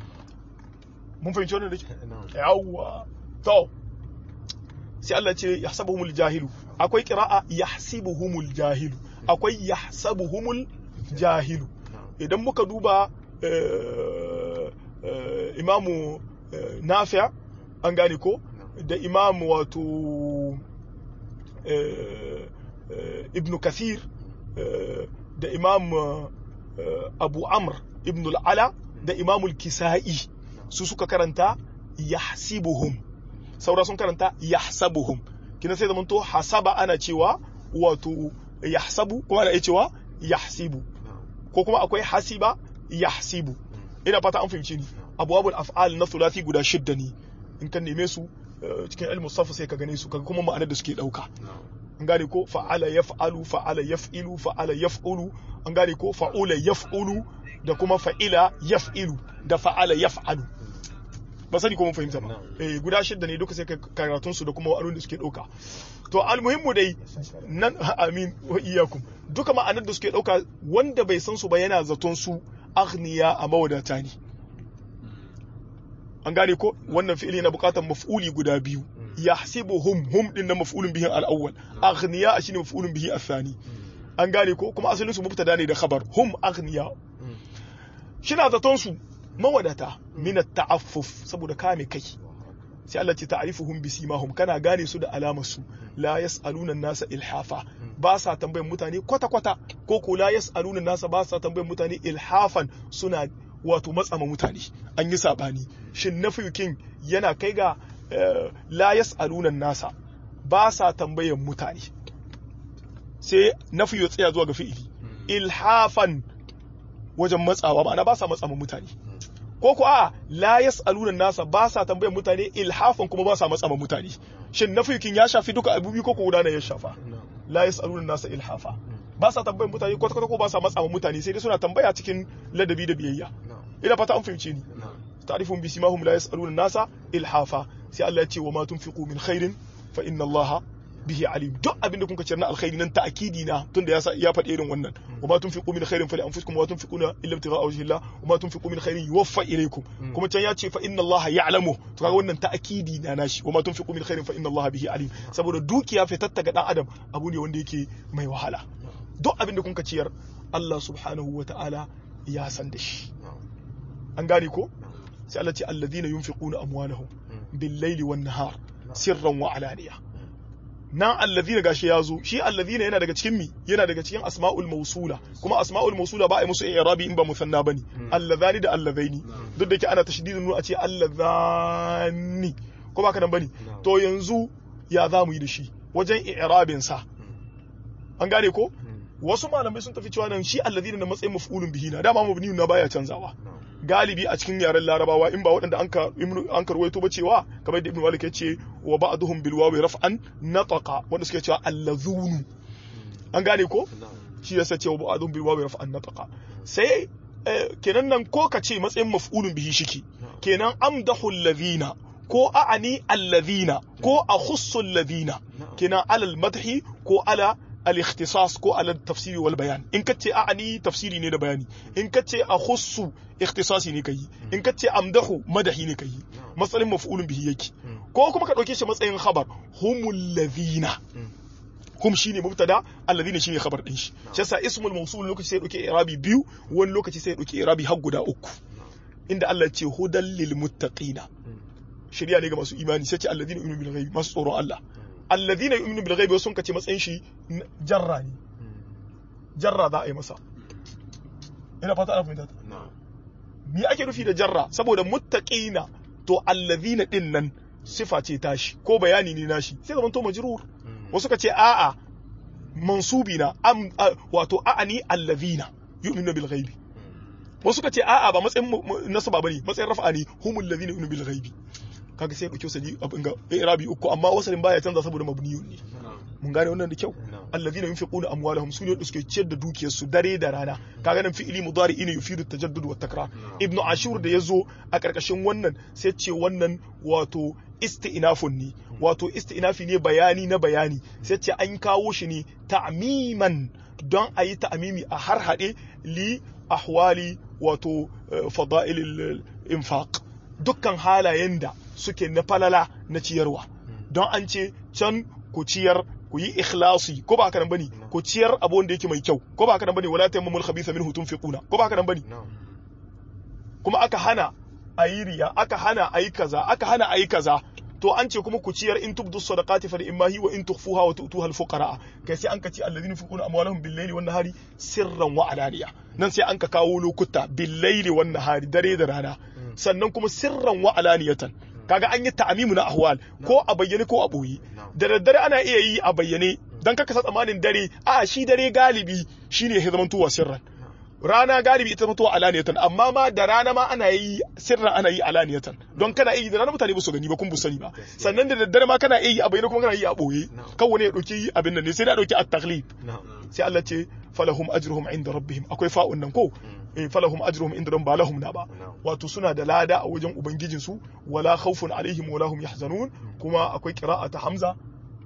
mun fahimci wannan da ke yawwa to sai Allah ce yahsabuhumul jahilu akwai qira'a yahsibuhumul jahilu akwai yahsabuhumul jahilu idan muka duba imamu Nafi' an gane ko da imamu wato Ibn Kathir da imam Abu Amr ibn al-Ala da imamul Kisa'i su suka karanta yahsibuhum saura sun karanta yahsabuhum kina sai zaman to hasaba ana cewa wato yahsabu kuma ana cewa yahsibu ko kuma akwai hasiba yahsibu ina fata an fahimce ni abwabul af'al na thulathi guda shidda ne in kan neme su cikin ilmu safa sai ka gane su kaga kuma ma'anar da suke dauka an gane ko fa'ala yaf'alu fa'ala yaf'ilu fa'ala yaf'ulu an gane ko fa'ula yaf'ulu da kuma fa'ila yaf'ilu da fa'ala yaf'alu ba sani ko mun fahimta ba eh guda shidda ne duka sai karatun su da kuma wa'alun da suke dauka to almuhimmu dai nan amin wa iyyakum duka ma'anar da suke dauka wanda bai san su ba yana zaton su aghniya a mawadata ne an gane ko wannan fi'ili yana bukatar maf'uli guda biyu yahsibuhum hum din nan maf'ulun bihi al-awwal aghniya shine maf'ulun bihi al-thani an gane ko kuma asalin su mubtada ne da khabar hum aghniya shina zaton su mawadata min at-ta'affuf saboda kame kai sai Allah ce ta'rifuhum bisimahum kana gane su da alamar su la yas'aluna an-nasa ilhafa ba sa tambayan mutane kwata kwata ko ko la yas'aluna an-nasa ba sa tambayan mutane ilhafan suna wato matsama mutane an yi sabani shin nafiyukin yana kai ga la yas'aluna an-nasa ba sa tambayan mutane sai nafiyu tsaya zuwa ga fi'ili ilhafan wajen matsawa ma'ana ba sa matsama mutane ko ko a la yas'aluna nasa ba sa tambayar mutane ilhafan kuma ba sa matsa ma mutane shin nafikin ya shafi duka abubi ko ko guda ne ya shafa la yas'aluna nasa ilhafa ba sa tambayar mutane ko ko ba sa matsa ma mutane sai dai suna tambaya cikin ladabi da biyayya ina fata an fahimce ni ta'rifun bi simahum la yas'aluna nasa ilhafa sai Allah ya ce wa ma tunfiqu min khairin fa inna Allah bihi alim duk abin da kun kace na alkhairi nan ta'kidi na tunda ya ya faɗi irin wannan wa ma tunfiqu min khairin fa li anfusikum wa tunfiquna illa ibtigha'a wajhillah wa ma tunfiqu min khairin yuwaffa ilaykum kuma can ya ce fa inna Allah ya'lamu to kaga wannan ta'kidi na nashi wa ma tunfiqu min khairin fa inna Allah bihi alim saboda dukiya fitatta ga dan adam abu ne wanda yake mai wahala duk abin da kun kaciyar Allah subhanahu wa ta'ala ya san da shi an gane ko sai Allah ce alladhina yunfiquna amwalahum bil layli wan nahar sirran wa alaniya nan alladhina gashi yazo shi alladhina yana daga cikin mi yana daga cikin asma'ul mawsula kuma asma'ul mawsula ba a yi musu i'rabi in ba musanna bane alladhani da alladhaini duk da ke ana tashdidin nuna a ce alladhani ko ba ka nan bane to yanzu ya zamu yi da shi wajen i'rabin sa an gane ko wasu malamai sun tafi cewa nan shi alladhina na matsayin maf'ulun bihi na dama mabniyun na baya canzawa galibi a cikin yaren larabawa in ba waɗanda an ka an karwaito ba cewa kamar da ibn malik ya ce wa ba'dhum bil wawi raf'an nataqa wanda suke cewa allazunu an gane ko shi yasa ce wa ba'dhum bil wawi raf'an nataqa sai kenan nan ko ka ce matsayin maf'ulun bihi shiki kenan amdahu alladhina ko a'ani alladhina ko akhussu alladhina kenan alal madhi ko ala al-ikhtisas ko ala tafsiri wal bayan in kace a'ani tafsiri ne da bayani in kace akhussu ikhtisasi ne kai in kace amdahu madahi ne kai matsalin maf'ulun bihi yake ko kuma ka dauke shi matsayin khabar humul ladhina hum shine mubtada alladhina shine khabar din shi shi yasa ismul mawsul lokaci sai dauke i'rabi biyu wani lokaci sai dauke i'rabi har guda uku inda Allah ya ce hudal lil muttaqina shari'a ne ga masu imani sai ce alladhina yu'minu bil ghaib masu tsoron Allah alladhina yu'minu bil ghaibi sun kace matsayin shi jarra ne jarra za a yi masa ina fata ana fahimta me ake nufi da jarra saboda muttaqina to alladhina din nan sifa ce tashi ko bayani ne nashi sai zaman to majrur wasu kace a'a mansubi na am wato a'ani alladhina yu'minu bil ghaibi wasu kace a'a ba matsayin nasaba bane matsayin raf'a ne humul ladhina yu'minu bil ghaibi kaga sai dauke sadi abin ga irabi uku amma wasalin baya canza saboda mabniyun ne mun gane wannan da kyau alladhina yunfiquna amwalahum sunu da suke ciyar da dukiyar su dare da rana kaga nan fi'ili mudari ne yufidu tajaddud wa takrar ibnu ashur da yazo a karkashin wannan sai ce wannan wato isti'nafun ne wato isti'nafi ne bayani na bayani sai ce an kawo shi ne ta'miman don ayi ta'mimi a har hade li ahwali wato fada'ilil infaq dukkan halayen da suke na falala na ciyarwa don an ce can ku ciyar ku yi ikhlasi ko ba haka nan bane ku ciyar abu wanda yake mai kyau ko ba haka nan bane wala tayammumul khabitha minhu tunfiquna ko ba haka nan bane kuma aka hana ayi riya aka hana ayi kaza aka hana ayi kaza to an ce kuma ku ciyar in tubdu sadaqati fa imma hi wa in tukhfuha wa tu'tuha al-fuqara kai sai an ka ce alladhina yunfiquna amwalahum bil-layli wan-nahari sirran wa alaniya nan sai an ka kawo lokuta bil-layli wan-nahari dare da rana sannan kuma sirran wa alaniyatan kaga an yi ta'amimu na ahwal ko a bayyane ko a boye da daddare ana iya yi a bayyane dan kaka sa tsamanin dare a shi dare galibi shine ya zama tuwa sirran rana galibi ita mutuwa alaniyatan amma ma da rana ma ana yi sirran ana yi alaniyatan don kana yi da rana mutane ba su gani ba kun bu sani ba sannan da daddare ma kana yi a bayyane kuma kana yi a boye kawai ne ya dauki abin nan ne sai da dauki at-taghlib sai Allah ce falahum ajruhum inda rabbihim akwai fa'un nan ko falahum ajruhum inda rabbihim ba lahum na ba wato suna da lada a wajen ubangijin su wala khawfun alaihim wala hum yahzanun kuma akwai qira'ata hamza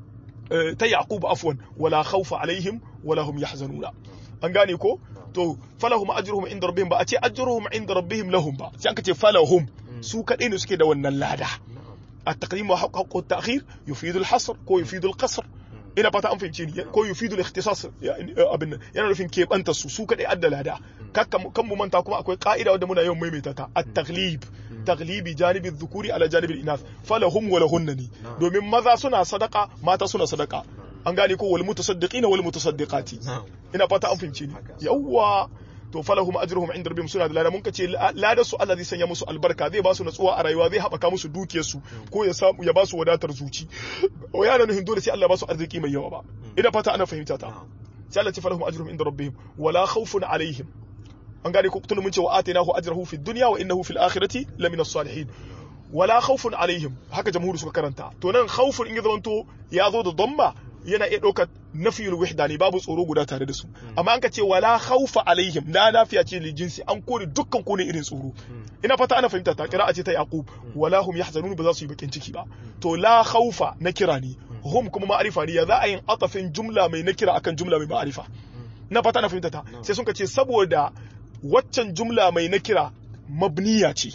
ta yaqub afwan wala khawfa alaihim wala hum yahzanuna an gane ko to falahum ajruhum inda rabbihim ba a ce ajruhum inda rabbihim lahum ba sai aka ce falahum su kadai ne suke da wannan lada at-taqdim wa haqqu at-ta'khir yufidu al-hasr ko yufidu al-qasr ina fata an fahimce ni ko yufidu al-ikhtisas abin yana nufin keɓanta su su kadai adda lada kan mu manta kuma akwai ka'ida wadda muna yawan maimaita ta at-taghlib taglibi janibi dhukuri ala janibi al-inath falahum wa lahunna ni domin maza suna sadaka mata suna sadaka an gane ko wal mutasaddiqina wal mutasaddiqati ina fata an fahimce ni yawa to falahum ajruhum inda rabbihim suna da lada mun kace lada su Allah zai sanya musu albarka zai ba su natsuwa a rayuwa zai haɓaka musu dukiyar su ko ya samu ya ba su wadatar zuci o yana nufin dole sai Allah ba su arziki mai yawa ba ina fata ana fahimta ta sai Allah ya ce falahum ajruhum inda rabbihim wala khawfun alaihim an gane ko tun mun ce wa atainahu ajrahu fid dunya wa innahu fil akhirati lamina as-salihin wala khawfun alaihim haka jamhuri suka karanta to nan khawfun in ya zamanto ya zo da dhamma yana iya ɗaukar nafiyul wahda ne babu tsoro guda tare da su amma an ka ce wala khawfa alaihim la nafiya ce li jinsi an kore dukkan kone irin tsoro ina fata ana fahimta ta kira ce ta yaqub wala hum yahzanun ba za su yi bakin ciki ba to la khawfa na kira ne hum kuma ma'arifa ne ya za a yin atafin jumla mai na kira akan jumla mai ma'arifa ina fata ana fahimta ta sai sun ka ce saboda waccan jumla mai na kira mabniya ce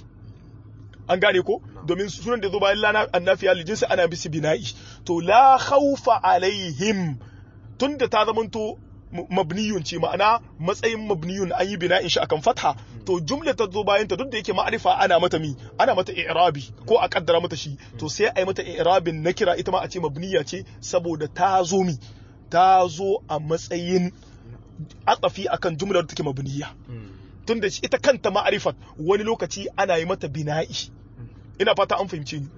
an gane ko domin sunan da zo bayan lana annafiya lijinsa ana bisi bina'i to la khawfa alaihim tunda ta zamanto mabniyun ce ma'ana matsayin mabniyun an yi bina'in shi akan fatha to jumla ta zo bayan ta duk da yake ma'arifa ana mata mi ana mata i'rabi ko a kaddara mata shi to sai a yi mata i'rabin nakira ita ma a ce mabniya ce saboda ta zo mi ta zo a matsayin atsafi akan jumlar da take mabniya tunda ita kanta ma'arifat wani lokaci ana yi mata bina'i ina fata an fahimce ni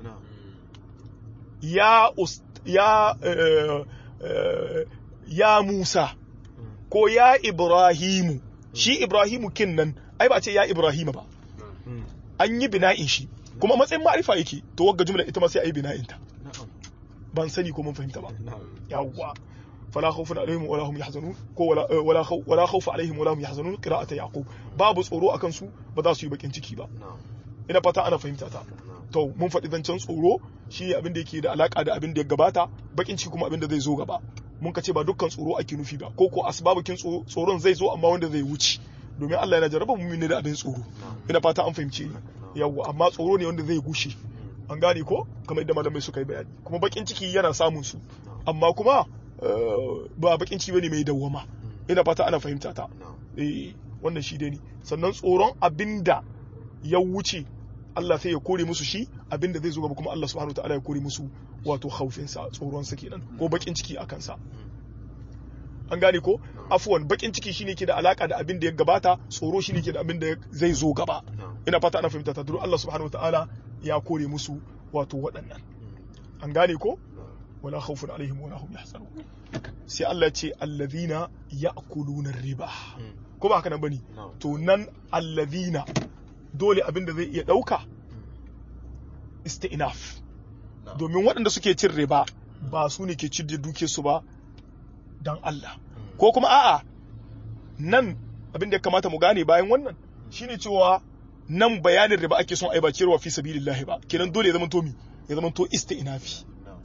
ya ya uh, uh, ya Musa ko ya Ibrahimu shi Ibrahimu kin nan ai ba ce ya Ibrahima ba an yi bina'in shi kuma matsayin ma'arifa yake to wagga jumla ita ma sai ai bina'in ta ban sani ko mun fahimta ba yawwa fala khawfun alaihim wala hum yahzanun ko wala wala wala khawf alaihim wala hum yahzanun qira'ata yaqub babu tsoro akan su ba za su yi bakin ciki ba ina fata ana fahimta ta to mun faɗi zancen tsoro shi abin da yake da alaka da abin da ya gabata bakin ciki kuma abin da zai zo gaba mun ka ce ba dukkan tsoro ake nufi ba ko ko asbabukin tsoron zai zo amma wanda zai wuce domin Allah yana jarraba mu ne da abin tsoro ina fata an fahimce ni yawa amma tsoro ne wanda zai gushe an gane ko kamar yadda malamai suka yi bayani kuma bakin ciki yana samun su amma kuma ba bakin ciki bane mai dawwama ina fata ana fahimta ta eh wannan shi dai ne sannan tsoron abinda ya wuce Allah sai ya kore musu shi abinda zai zo gaba kuma Allah subhanahu wataala ya kore musu wato khaufin sa tsoron sa kenan ko bakin ciki akan sa an gane ko afwan bakin ciki shine ke da alaka da abin da ya gabata tsoro shine ke da abin da zai zo gaba ina fata ana fahimta ta duk Allah subhanahu wataala ya kore musu wato waɗannan an gane ko wala khawfun alaihim wala hum yahzanun sai Allah ya ce alladhina ya'kuluna riba ko ba haka nan bane to nan alladhina dole abin da zai iya dauka isti'naf domin waɗanda suke cin riba ba su ne ke cin da duke su ba dan Allah ko kuma a'a nan abin da ya kamata mu gane bayan wannan shine cewa nan bayanin riba ake son ai ba ciyarwa fi sabilillah ba kenan dole ya zama to mi ya zama to isti'nafi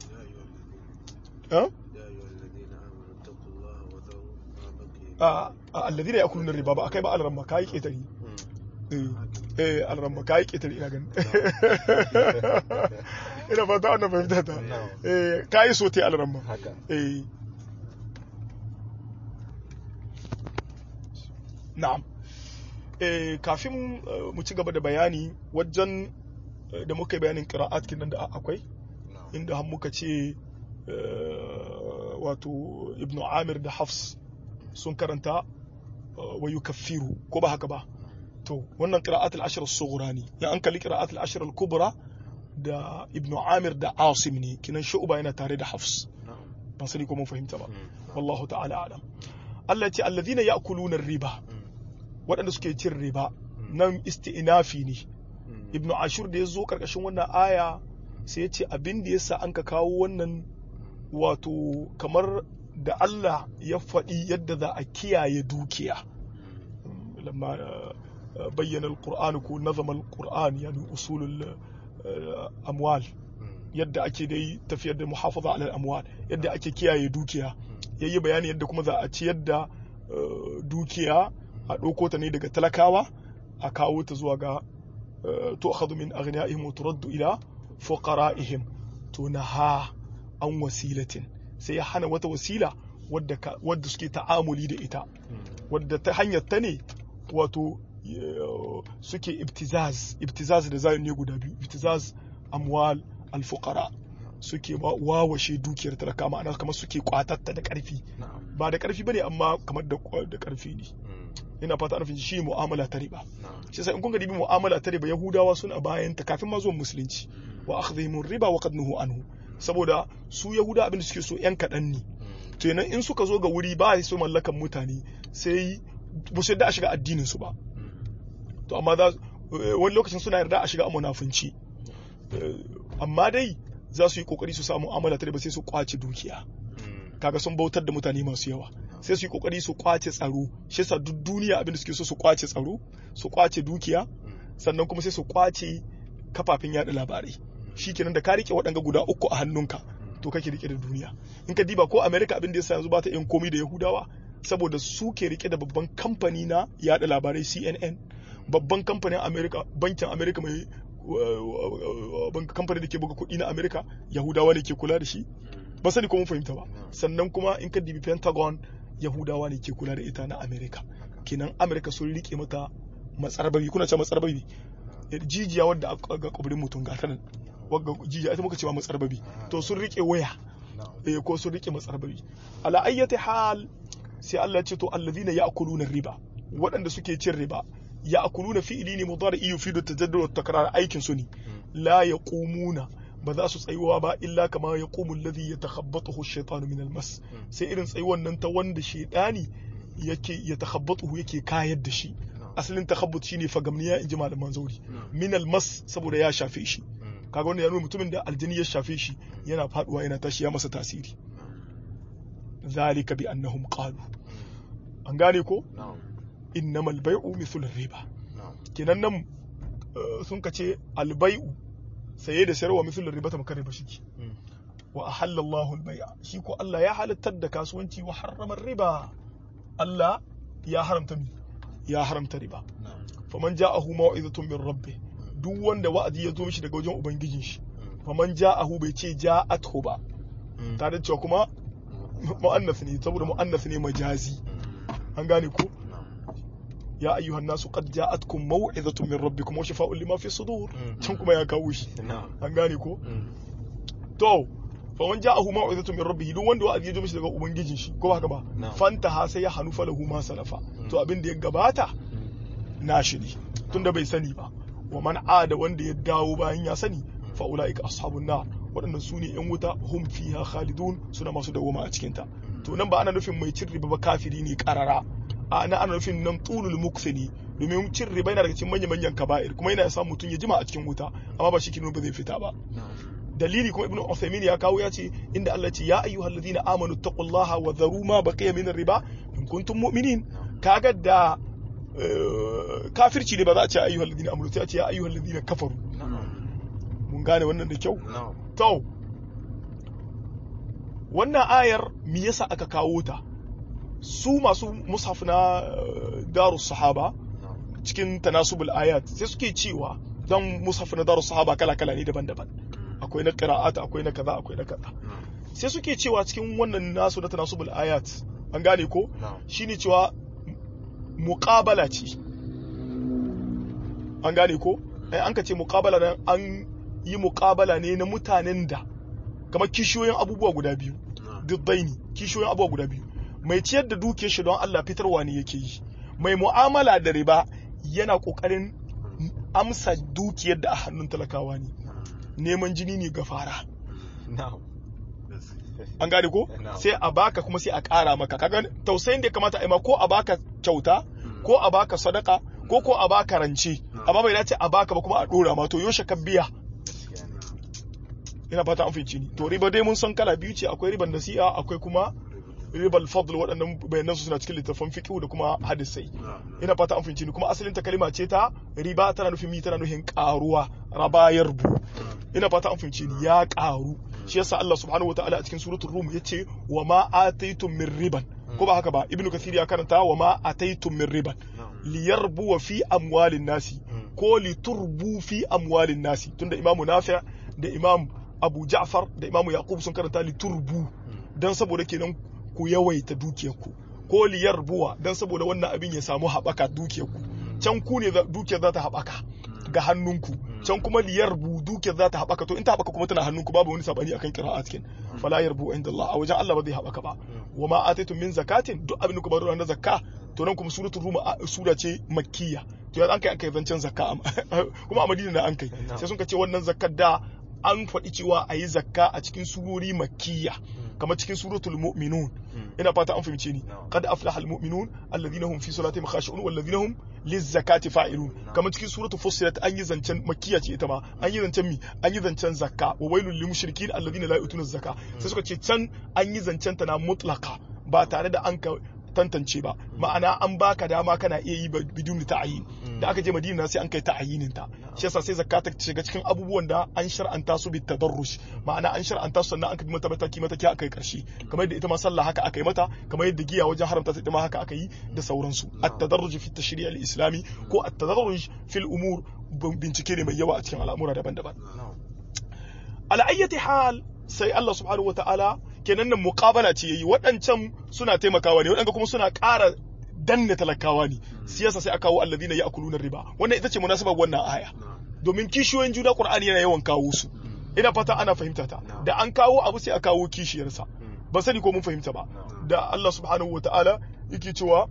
eh a alladhina yakuluna riba ba akai ba alramma kai ketari eh eh alramma kai ketari ina gani ina fata ana fahimta ta eh kai so te alramma haka eh na'am eh kafin mu ci gaba da bayani wajen da muka yi bayanin qira'at kinan da akwai inda har muka ce wato ibnu amir da hafs sun karanta wa yukaffiru ko ba haka ba to wannan qira'at al-ashr as-sughra ne ya an kalli qira'at al-ashr al-kubra da ibnu amir da asim ne kinan shu'ba yana tare da hafs ban sani ko mun fahimta ba wallahu ta'ala alam Allah ya ce alladhina ya'kuluna ar-riba waɗanda suke cin riba nan isti'nafi ne ibnu ashur da ya zo karkashin wannan aya sai ya ce abin da yasa an ka kawo wannan wato kamar da Allah ya faɗi yadda za a kiyaye dukiya lamma bayyana al-Qur'an ko nazama al-Qur'an yani usulul amwal yadda ake dai tafiyar da muhafaza ala al-amwal yadda ake kiyaye dukiya yayi bayani yadda kuma za a ci yadda dukiya a ɗauko ta ne daga talakawa a kawo ta zuwa ga tu'khadhu min aghniyaihim wa turaddu ila fuqara'ihim to naha an wasilatin sai ya hana wata wasila wadda wadda suke ta'amuli da ita wadda ta hanyar ta ne wato suke ibtizaz ibtizaz da zai ne guda biyu ibtizaz amwal al-fuqara suke wawashe dukiyar talaka ma'ana kamar suke kwatatta da karfi ba da karfi bane amma kamar da da karfi ne ina fata ana fahimci shi mu'amala ta riba shi sai in kun ga dibi mu'amala ta riba yahudawa suna bayan ta kafin ma zuwan musulunci wa akhdhihim riba wa qad nuhu anhu saboda su yahuda abin da suke so yan kadan ne to yana in suka zo ga wuri ba su mallakan mutane sai ba su yarda a shiga addinin su ba to amma za wani lokacin suna yarda a shiga munafunci amma dai za su yi kokari su samu mu'amala ta riba sai su kwace dukiya kaga sun bautar da mutane masu yawa sai su yi kokari su kwace tsaro shi yasa duk duniya abin da suke so su kwace tsaro su kwace dukiya sannan kuma sai su kwace kafafen yada labarai shikenan da ka rike waɗanga guda uku a hannunka to kake rike da duniya in ka diba ko America abin da yasa yanzu ba ta yin komai da Yahudawa saboda su ke rike da babban kamfani na yada labarai C N N babban kamfanin America bankin America mai kamfanin da ke buga kuɗi na America Yahudawa ne ke kula da shi ba sani ko mun fahimta ba sannan kuma in ka dibi Pentagon yahudawa ne ke kula da ita na america kenan america sun rike mata matsarbabi kuna ce matsarbabi jijiya wadda ga kubrin mutum ga tanan wagga jijiya ita muka ce matsarbabi to sun rike waya eh ko sun rike matsarbabi ala ayyati hal sai Allah ya ce to alladhina ya'kuluna riba waɗanda suke cin riba ya'kuluna fi'li ne mudari yufidu tajaddud wa takrar aikin su ne la yaqumuna ba za su tsayuwa ba illa kama yaqumu alladhi yatakhabbathu ash-shaytanu min al-mas sai irin tsayuwan nan ta wanda shaytani yake yatakhabbathu yake kayar da shi asalin takhabbut shine fagamniya inji malaman zauri min al-mas saboda ya shafe shi kaga wannan ya nuna mutumin da aljini ya shafe shi yana faduwa yana tashi ya masa tasiri zalika bi annahum qalu an gane ko innamal bai'u mithlu riba kenan nan sun kace al bai'u saye da sayarwa mithlu riba ta makare ba shiki wa ahalla Allahu al bai'a shi ko Allah ya halattar da kasuwanci wa harrama riba Allah ya haramta mi ya haramta riba faman ja'ahu mau'izatun min rabbih duk wanda wa'azi ya zo mishi daga wajen ubangijin shi faman ja'ahu bai ce ja'athu ba tare da cewa kuma mu'annas ne saboda mu'annas ne majazi an gane ko ya ayyuhan nasu qad ja'atkum maw'izatun min rabbikum wa shifaa'un lima fi sudur can kuma ya kawo shi an gane ko to faman ja'ahu maw'izatun min rabbih duk wanda wa'azi ya zo mishi daga ubangijin shi ko ba haka ba fantaha sai ya hanufa lahu ma salafa to abin da ya gabata nashi ne tunda bai sani ba wa man ada wanda ya dawo bayan ya sani fa ulaika ashabun nar waɗannan su ne yan wuta hum fiha khalidun suna masu dawoma a cikin ta to nan ba ana nufin mai cin riba ba kafiri ne karara a ana ana nufin nan tulul muksini domin cin riba yana daga cikin manyan manyan kaba'ir kuma yana sa mutum ya jima a cikin wuta amma ba shi kin ba zai fita ba dalili kuma ibnu Uthaymeen ya kawo ya ce inda Allah ya ce ya ayyuhalladhina amanu taqullaha wa dharu ma baqiya min riba in kuntum mu'minin kaga da kafirci ne ba za a ce ayyuhal ladina amanu sai a ce ya ayyuhal ladina kafaru mun gane wannan da kyau to wannan ayar me yasa aka kawo ta su masu mushaf na darus sahaba cikin tanasubul ayat sai suke cewa dan mushaf na darus sahaba kala kala ne daban-daban akwai na qira'at akwai na kaza akwai na kaza sai suke cewa cikin wannan nasu na tanasubul ayat an gane ko shine cewa muqabala ce an gane ko ai an ka ce muqabala nan an yi muqabala ne na mutanen da kamar kishiyoyin abubuwa guda biyu duddaini kishiyoyin abubuwa guda biyu mai ciyar da dukiyar shi don Allah fitarwa ne yake yi mai mu'amala da riba yana kokarin amsa dukiyar da a hannun talakawa ne neman jini ne ga fara an gane ko sai a baka kuma sai a ƙara maka kaga tausayin da ya kamata a yi ma ko a baka kyauta ko a baka sadaka ko ko a baka rance amma bai dace a baka ba kuma a dora ma to yoshe ka biya ina fata an fice ni to riba dai mun san kala biyu ce akwai riban nasi'a akwai kuma ribal fadl waɗannan bayanan su suna cikin littafin fiqh da kuma hadisai ina fata an fice ni kuma asalin ta kalma ce ta riba tana nufin mi tana nufin karuwa rabayar bu ina fata an fice ni ya karu shi yasa Allah subhanahu wataala a cikin suratul rum yace wa ma ataytum min riban ko ba haka ba ibnu kathir ya karanta wa ma ataytum min riban liyarbu fi amwalin nasi ko liturbu fi amwalin nasi tunda imamu nafi' da imam abu ja'far da imamu yaqub sun karanta liturbu dan saboda kenan ku yawaita dukiyarku ko liyarbuwa dan saboda wannan abin ya samu habaka dukiyarku can ku ne dukiyar za ta habaka ga hannunku can kuma liyarbu dukiyar za ta haɓaka to in ta haɓaka kuma tana hannunku babu wani sabani akan qira'at kin fala yarbu inda Allah a wajen Allah ba zai haɓaka ba wa ma ataitum min zakatin duk abin da ku baro na zakka to nan kuma suratul rum sura ce makkiya to ya an kai an kai zancen zakka kuma a Madina na an kai sai sun ce wannan zakkar da an faɗi cewa a yi zakka a cikin surori makkiya kamar cikin suratul mu'minun ina fata an fahimce ni qad aflaha almu'minun alladhina hum fi salatihim khashi'un walladhina hum lizakati fa'ilun kamar cikin suratul fussilat an yi zancen makkiya ce ita ma an yi zancen mi an yi zancen zakka wa wailul lil mushrikin alladhina la yu'tuna zakka sai suka ce can an yi zancen ta na mutlaqa ba tare da an ka tantance ba ma'ana an baka dama kana iya yi bidun ta'ayin da aka je Madina sai an kai ta'ayinin ta shi yasa sai zakka ta shiga cikin abubuwan da an shar'anta su bit tadarrush ma'ana an shar'anta su sannan an kai mata mataki mataki aka yi karshe kamar yadda ita ma sallah haka aka yi mata kamar yadda giya wajen haramta ita ma haka aka yi da sauransu at-tadarruj fi at-tashri' al-islami ko at-tadarruj fi al-umur bincike ne mai yawa a cikin al'amura daban-daban ala ayyati hal sai Allah subhanahu wata'ala kenan nan muqabala ce yayi waɗancan suna taimakawa ne waɗanda kuma suna ƙara danne talakawa ne siyasa sai aka kawo alladhina ya'kuluna riba wannan ita ce munasabar wannan aya domin kishiyoyin juna Qur'ani yana yawan kawo su ina fata ana fahimta ta da an kawo abu sai a kawo kishiyarsa ba sani ko mun fahimta ba da Allah subhanahu wataala yake cewa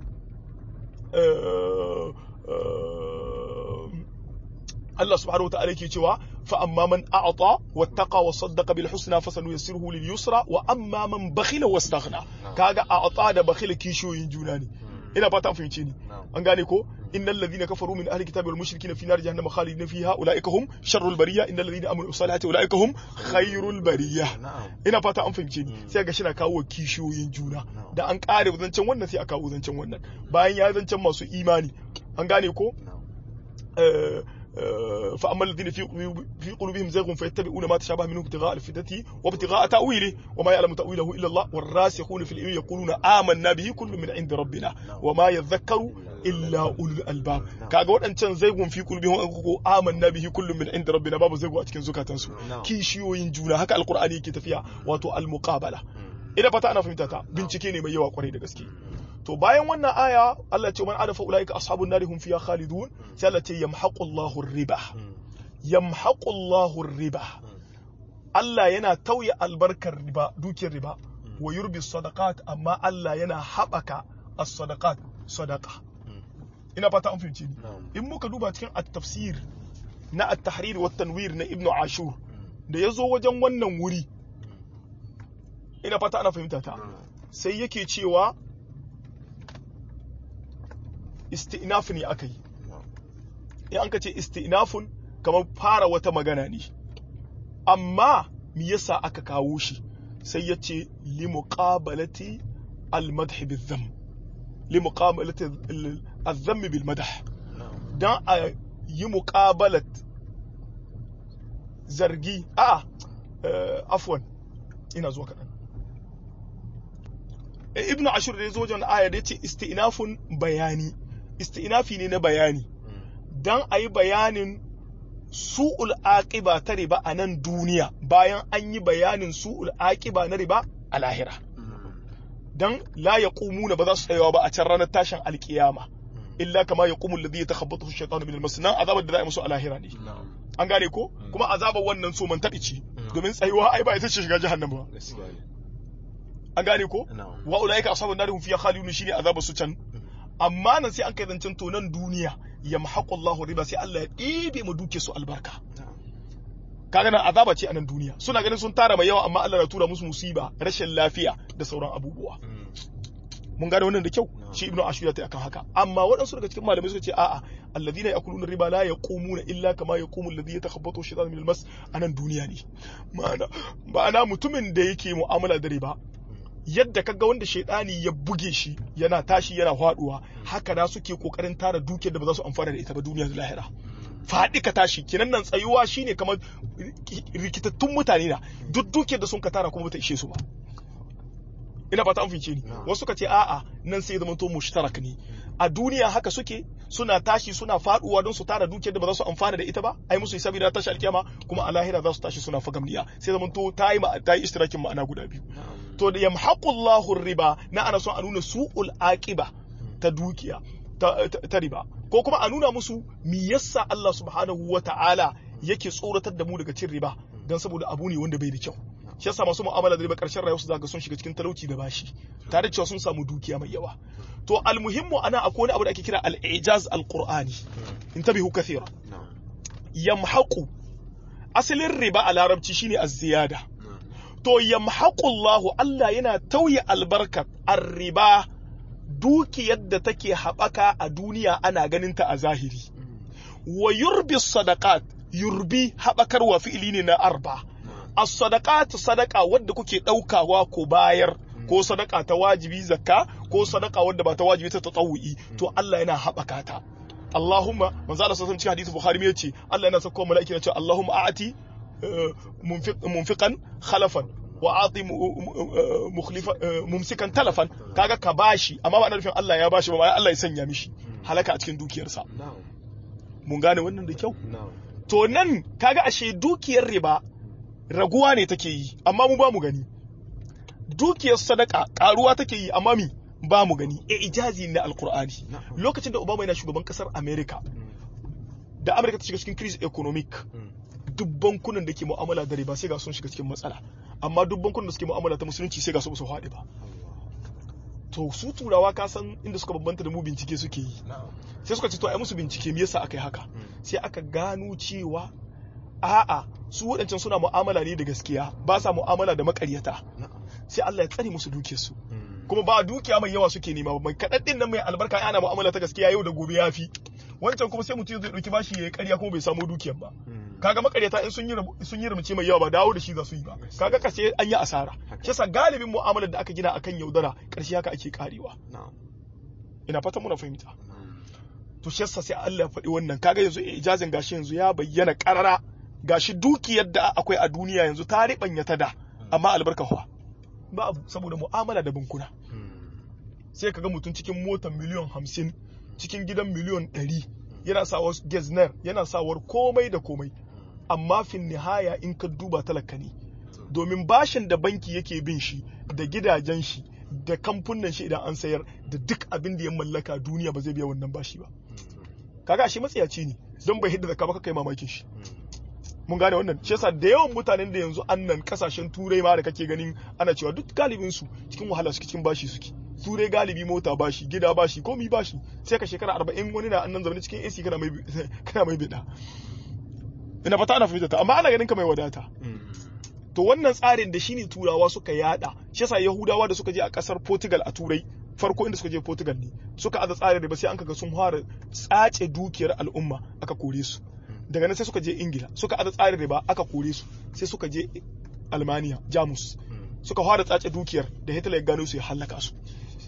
Allah subhanahu wataala yake cewa fa amma man a'ta wattaqa wa saddaqa bil husna fasanuyassiruhu lil yusra wa amma man bakhila wastaghna kaga a'ta da bakhila kishiyoyin juna ne ina fata an fahimce ni an gane ko innal ladhina kafaru min ahli kitabi wal mushrikina fi nar jahannama khalidina fiha ulaika hum sharrul bariyah innal ladhina amanu salihati ulaika hum khairul bariyah ina fata an fahimce ni sai ga shi na kawo kishiyoyin juna da an kare zancen wannan sai a kawo zancen wannan bayan ya zancen masu imani an gane ko فأما الذين في في قلوبهم زيغ فيتبعون ما تشابه منه ابتغاء الفتنة وابتغاء تأويله وما يعلم تأويله إلا الله والراسخون في العلم يقولون آمنا به كل من عند ربنا وما يذكر إلا أولو الألباب كاغا wadancan zaigun fi qulubihim ko amanna bihi kullun min inda rabbina babu zaigu a cikin zukatansu kishiyoyin juna haka alqur'ani yake tafiya wato almuqabala ina fata ana fahimta ta bincike ne mai yawa kwarai da gaske to bayan wannan aya Allah ya ce man adafa ulaika ashabun nar hum fiha khalidun sai Allah ya ce yamhaqullahu riba yamhaqullahu riba Allah yana tauye albarkar riba dukiyar riba wa yurbi sadaqat amma Allah yana habaka as-sadaqat sadaqa ina fata an fahimci ni in muka duba cikin at-tafsir na at-tahrir wa at-tanwir na ibnu ashur da yazo wajen wannan wuri ina fata ana fahimta ta sai yake cewa istinaf ne aka yi in an ka ce istinafun kamar fara wata magana ne amma me yasa aka kawo shi sai ya ce li muqabalati al madh bil dhamm li muqabalati al dhamm bil madh dan a yi muqabalat zargi a afwan ina zuwa kadan ibnu ashur da yazo wajen aya da yace istinafun bayani istinafi ne na bayani dan ayi bayanin su'ul aqiba ta riba a nan duniya bayan an yi bayanin su'ul aqiba na riba a lahira dan la yaqumuna ba za su tsayawa ba a can ranar tashin alkiyama illa kama yaqumu alladhi yatakhabbathu ash-shaytanu min al-mas nan azabar da za a musu a lahira ne an gane ko kuma azabar wannan so man tabici domin tsayuwa ai ba ita ce shiga jahannama ba an gane ko wa ulaika ashabun nar hum fiha khalidun shine azabar su can amma nan sai an kai zancen to nan duniya yamhaqu Allahu riba sai Allah ya ɗebe mu duke su albarka kaga nan azaba ce a nan duniya suna ganin sun tara mai yawa amma Allah ya tura musu musiba rashin lafiya da sauran abubuwa mun gane wannan da kyau shi ibnu ashur ya ta akan haka amma waɗansu daga cikin malamai suka ce a'a alladhina yakuluna riba la yaqumuna illa kama yaqumu alladhi yatakhabbathu shaytanu min al-mas anan duniya ne ma'ana ma'ana mutumin da yake mu'amala da riba yadda kaga wanda shaidani ya buge shi yana tashi yana faduwa haka da suke kokarin tara dukiyar da ba za su amfana da ita ba duniya da lahira faɗi ka tashi kinan nan tsayuwa shine kamar rikitattun mutane na duk dukiyar da sun ka tara kuma bata ishe su ba ina fata an fice ni wasu ka ce a'a nan sai zama to mushtarak ne a duniya haka suke suna tashi suna faduwa don su tara dukiyar da ba za su amfana da ita ba ai musu hisabi da tashi alkiyama kuma a lahira za su tashi suna fagamniya sai zama to tayi ma tayi istirakin ma'ana guda biyu to da yamhaqullahu riba na ana son a nuna su'ul aqiba ta dukiya ta, ta, ta riba ko kuma a nuna musu me yasa Allah subhanahu wata'ala yake tsoratar da mu daga cin riba dan saboda abu ne wanda bai da kyau shi yasa masu mu'amala da riba karshen rayuwarsu zaka sun shiga cikin talauci da bashi tare da cewa sun samu dukiya mai yawa to almuhimmu ana akwai wani abu da ake kira al-ijaz al-qur'ani intabihu kathira yamhaqu asalin riba a larabci shine az-ziyada to yamhaqu Allah Allah yana tauye albarkar ar-riba dukiyar da take haɓaka a duniya ana ganin ta a zahiri wa yurbi sadaqat yurbi haɓakarwa fi'ili ne na arba as-sadaqat sadaqa wadda kuke daukawa ko bayar ko sadaqa ta wajibi zakka ko sadaqa wadda ba ta wajibi ta tatawu'i to Allah yana haɓaka ta Allahumma manzo Allah sallallahu alaihi hadisi Bukhari me yace Allah yana sako mala'ika yace Allahumma a'ati munfiqan khalafan wa a'ti mukhlifan mumsikan talafan kaga ka bashi amma ba nufin Allah ya bashi ba Allah ya sanya mishi halaka a cikin dukiyarsa mun gane wannan da kyau to nan kaga ashe dukiyar riba raguwa ne take yi amma mu ba mu gani dukiyar sadaka karuwa take yi amma mi ba mu gani e ijazi na alqur'ani lokacin da Obama yana shugaban kasar America da America ta shiga cikin crisis economic duk bankunan da ke mu'amala da riba sai ga sun shiga cikin matsala amma duk bankunan da suke mu'amala ta musulunci sai ga su su haɗe ba to su turawa ka san inda suka bambanta da mu bincike suke yi sai suka ce to ai musu bincike me yasa aka yi haka sai aka gano cewa a'a su waɗancan suna mu'amala ne da gaskiya ba sa mu'amala da makaryata sai Allah ya tsare musu dukiyarsu kuma ba dukiya mai yawa suke nema ba kaɗaɗɗin nan mai albarka ana mu'amala ta gaskiya yau da gobe ya fi wancan kuma sai mutum zai ɗauki bashi ya yi ƙarya kuma bai samu dukiyar ba kaga makaryata in sun yi sun yi rubuce mai yawa ba dawo da shi za su yi ba kaga kashe an yi asara kisa galibin mu'amalar da aka gina akan yaudara ƙarshe haka ake karewa ina fatan muna fahimta to shi yasa sai Allah ya faɗi wannan kaga yanzu ijazin gashi yanzu ya bayyana ƙarara gashi dukiyar da akwai a duniya yanzu ta riɓanya ta da amma albarka fa ba saboda mu'amala da bankuna sai kaga mutum cikin motar miliyan hamsin cikin gidan miliyan ɗari yana sawar gezner yana sawar komai da komai amma fin nihaya in ka duba talaka ne domin bashin da banki yake bin shi da gidajen shi da kamfunan shi idan an sayar da duk abin da ya mallaka duniya ba zai biya wannan bashi ba kaga shi matsiyaci ne don bai hidda zakka ba kai mamakin shi mun gane wannan shi yasa da yawan mutanen da yanzu annan kasashen turai ma da kake ganin ana cewa duk galibin su cikin wahala suke cikin bashi suke turai galibi mota bashi gida bashi komi bashi sai ka shekara arba'in wani na annan zamani cikin A C kana mai kana mai bida ina fata ana fahimta amma ana ganin ka mai wadata to wannan tsarin da shine turawa suka yada shi yasa yahudawa da suka je a kasar Portugal a turai farko inda suka je Portugal ne suka aza tsarin riba sai an kaga sun fara tsace dukiyar al'umma aka kore su daga nan sai suka je Ingila suka aza tsarin riba aka kore su sai suka je Almania Jamus suka fara tsace dukiyar da Hitler ya gano su ya halaka su